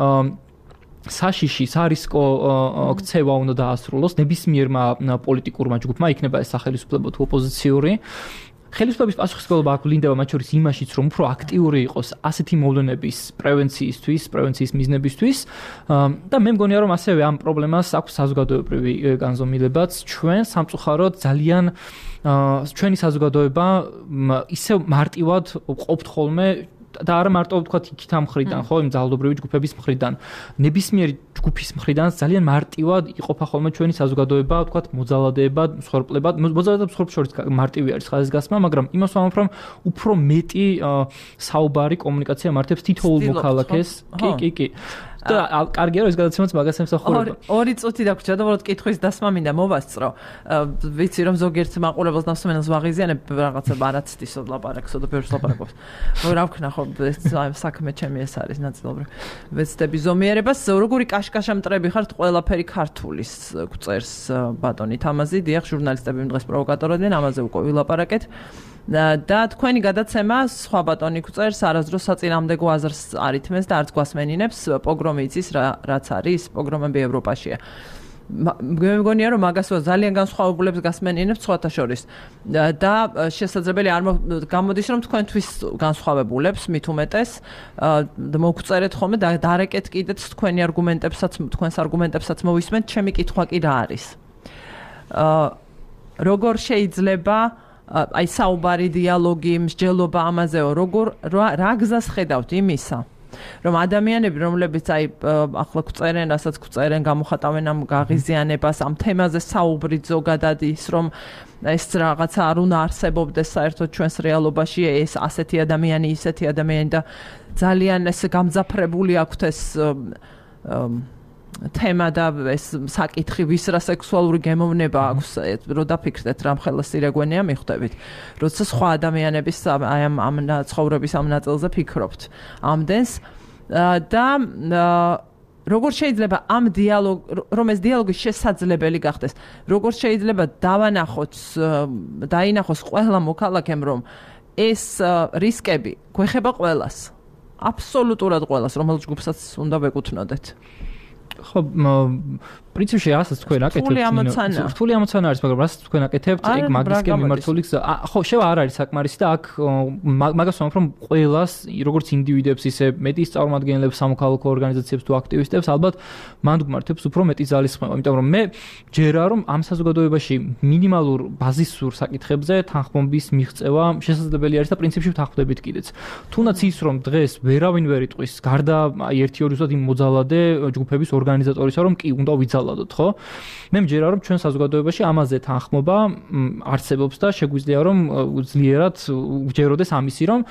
საშიში სარისკო ქცევა უნდა დაასრულოს ნებისმიერმა პოლიტიკურმა ჯგუფმა იქნება ეს სახელისუფლებო თუ ოპოზიციური ხელისუფლების პასუხისმგებლობა აქ ვლინდება მათ შორის იმაშიც რომ უფრო აქტიური იყოს ასეთი მოვლენების პრევენციისთვის პრევენციის მიზნებისთვის და მე მგონია რომ ასევე ამ პრობლემას აქვს საზოგადოებრივი განზომილებაც ჩვენ სამწუხაროდ ძალიან ჩვენი საზოგადოება ისევ მარტივად ყოფთ ხოლმე და არა მარტო ვთქვათ იქით ამ მხრიდან ხო იმ ძალადობრივი ჯგუფების მხრიდან ნებისმიერი ჯგუფის მხრიდან ძალიან მარტივად იყოფა ხოლმე ჩვენი საზოგადოება ვთქვათ მოძალადეებად მსხვერპლებად მოძალადეებად მსხვერპლებს შორის მარტივი არის ხაზგასმა მაგრამ იმას ვამბობ რომ უფრო მეტი საუბარი კომუნიკაცია მართებს თითოეულ მოქალაქეს კი კი კი და კარგია რომ ეს გადაცემაც მაგას ემსახურება. ორი წუთი დაგვრჩა და უბრალოდ კითხვის დასმა მინდა მოვასწრო. ვიცი რომ ზოგიერთ მაყურებელს ნახსოვენს ვაღიზიანებ რაღაცა ბარაცთის ლაპარაკსო და ბევრს ლაპარაკობს. რა ვქნა ხო ეს საქმე ჩემი ეს არის ნაწილობრივ. ვეცდები ზომიერებას როგორი კაშკაშა მტრები ხართ ყველაფერი ქართულის გვწერს ბატონი თამაზი დიახ ჟურნალისტები დღეს პროვოკატორებდნენ ამაზე უკვე ვილაპარაკეთ. და თქვენი გადაცემა სხვა ბატონი გვწერს არასდროს საწინააღმდეგო აზრს არითმეს და არც გვასმენინებს პოგრომი იცის რაც არის პოგრომები ევროპაშია მე მგონია რომ მაგას ძალიან განსხვავებულებს გასმენინებს სხვათა შორის და შესაძლებელი არ გამოდის რომ თქვენთვის განსხვავებულებს მით უმეტეს მოგწერეთ ხოლმე და დარეკეთ კიდეც თქვენი არგუმენტებსაც თქვენს არგუმენტებსაც მოვისმენთ ჩემი კითხვა კი რა არის როგორ შეიძლება აი საუბარი დიალოგი მსჯელობა ამაზეო როგორ რა გზას ხედავთ იმისა რომ ადამიანები რომლებიც აი ახლა გვწერენ რასაც გვწერენ გამოხატავენ ამ გაღიზიანებას ამ თემაზე საუბრით ზოგადად ის რომ ეს რაღაცა არ უნდა არსებობდეს საერთოდ ჩვენს რეალობაში ეს ასეთი ადამიანი ისეთი ადამიანი და ძალიან ეს გამძაფრებული აქვთ ეს თემა და ეს საკითხი ვის რა სექსუალური გემოვნება აქვს რო დაფიქრდეთ რამ ხელასირეგვენია მიხვდებით როცა სხვა ადამიანების აი ამ ამ ცხოვრების ამ ნაწილზე ფიქრობთ ამდენს და როგორ შეიძლება ამ დიალოგ რომ ეს დიალოგი შესაძლებელი გახდეს როგორ შეიძლება დავანახოთ დაინახოს ყველა მოქალაქემ რომ ეს რისკები გვეხება ყველას აბსოლუტურად ყველას რომელ ჯგუფსაც უნდა ვეკუთვნოდეთ ხო პრინციპში რასაც თქვენ აკეთებთ რთული ამოცანა რთული ამოცანა არის მაგრამ რასაც თქვენ აკეთებთ ეგ მაგისკენ მიმართული გზა ხო შევა არ არის საკმარისი და აქ მაგას ვამბობ რომ ყველას როგორც ინდივიდებს ისე მეტის წარმომადგენლებს სამოქალაქო ორგანიზაციებს თუ აქტივისტებს ალბათ მანდ გმართებს უფრო მეტი ძალისხმევა იმიტომ რომ მე ჯერა რომ ამ საზოგადოებაში მინიმალურ ბაზისურ საკითხებზე თანხმობის მიღწევა შესაძლებელი არის და პრინციპში ვთანხმდებით კიდეც თუნდაც ის რომ დღეს ვერავინ ვერ იტყვის გარდა აი ერთი ორი ზუსტად იმ მოძალადე ჯგუფების ორგანიზატორისა რომ კი უნდა ვიძალადოთ ხო მე მჯერა რომ ჩვენ საზოგადოებაში ამაზე თანხმობა არსებობს და შეგვიძლია რომ ძლიერად ვჯეროდეს ამისი რომ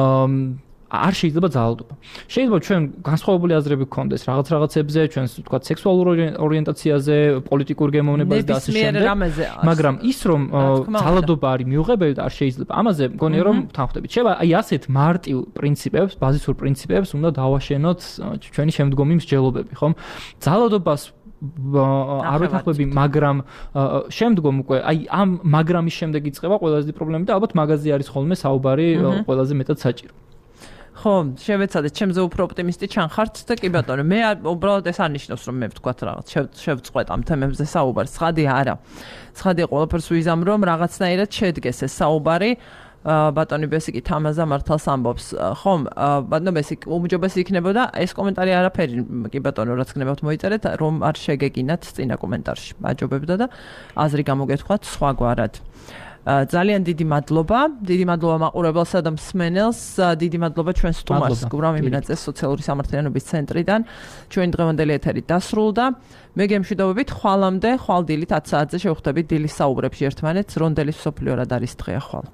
არ შეიძლება ძალადობა. შეიძლება ჩვენ განსხვავებული აზრები გქონდეს რაღაც რაღაცებზე, ჩვენს თქვა სექსუალურ ორიენტაციაზე, პოლიტიკურ გემოვნებაზე და ასე შემდეგ. მაგრამ ის რომ ძალადობა არის მიუღებელი და არ შეიძლება. ამაზე მგონია რომ თანხმდებით. შეიძლება აი ასეთ მარტივ პრინციპებს, ბაზისურ პრინციპებს უნდა დავაშენოთ ჩვენი შემდგომი მსჯელობები, ხომ? ძალადობას არ ვეთანხმები, მაგრამ შემდგომ უკვე აი ამ მაგრამის შემდეგ იწყება ყველაზე დიდი პრობლემა და ალბათ მაგაზე არის ხოლმე საუბარი ყველაზე მეტად საჭირო. ხო, შევეცადეთ, ჩემზე უფრო ოპტიმისტი ჩანხართ და კი ბატონო, მე უბრალოდ ეს არნიშნავს რომ მე ვთქვათ რაღაც, შევწყვეტ ამ თემებზე საუბარს. ცხადია არა. ცხადია ყველაფერს ვიზამ რომ რაღაცნაირად შედგეს ეს საუბარი. ბატონი ბესიკი თამაზა მართალს ამბობს. ხომ, ბატონო ბესიკი უმჯობესი იქნებოდა ეს კომენტარი არაფერი კი ბატონო რაც გნებავთ მოიწერეთ რომ არ შეგეგინათ წინა კომენტარში. მაჯობებდა და აზრი გამოგეთქვათ სხვაგვარად. ძალიან დიდი მადლობა, დიდი მადლობა მაყურებელსა და მსმენელს, დიდი მადლობა ჩვენ სტუმარს გურამ იმინაძეს სოციალური სამართლიანობის ცენტრიდან. ჩვენი დღევანდელი ეთერი დასრულდა. მე გემშვიდობებით ხვალამდე, ხვალ დილით ათი საათზე შევხვდებით დილის საუბრებში ერთმანეთს. რონდელის მსოფლიო რად არის დღეა ხვალ.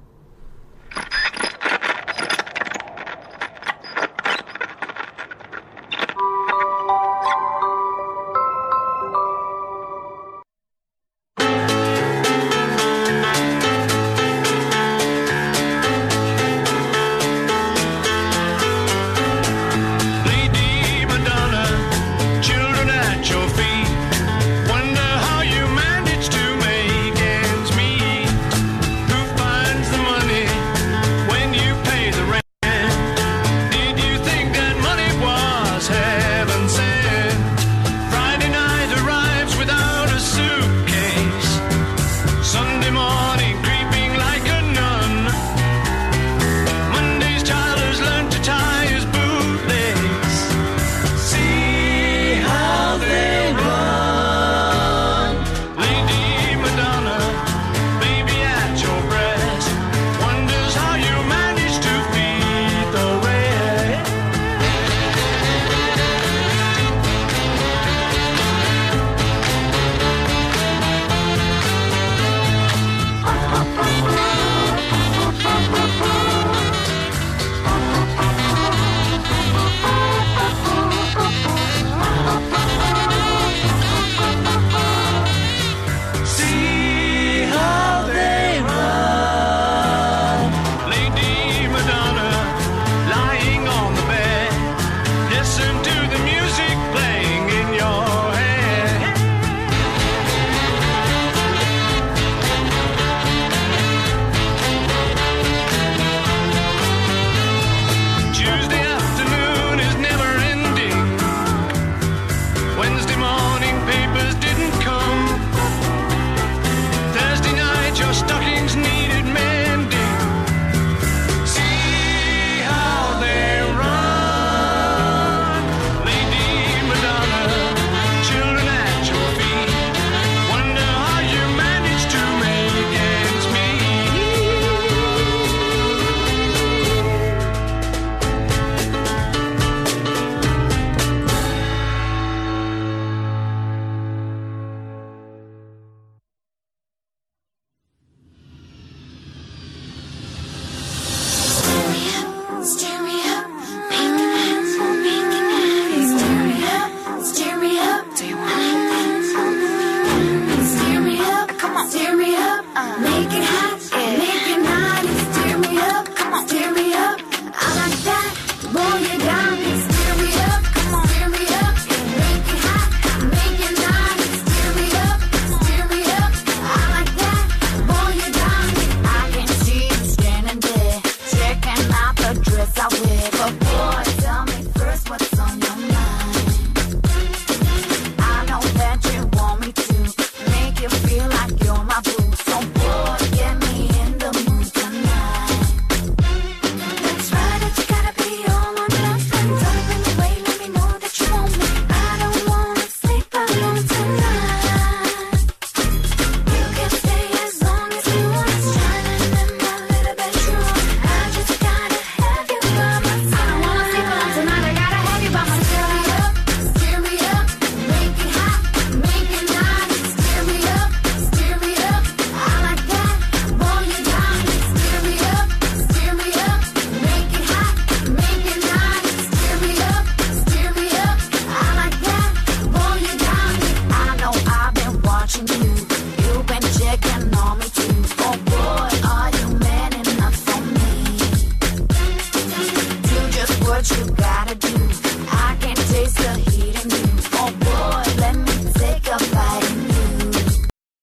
Steer me up, make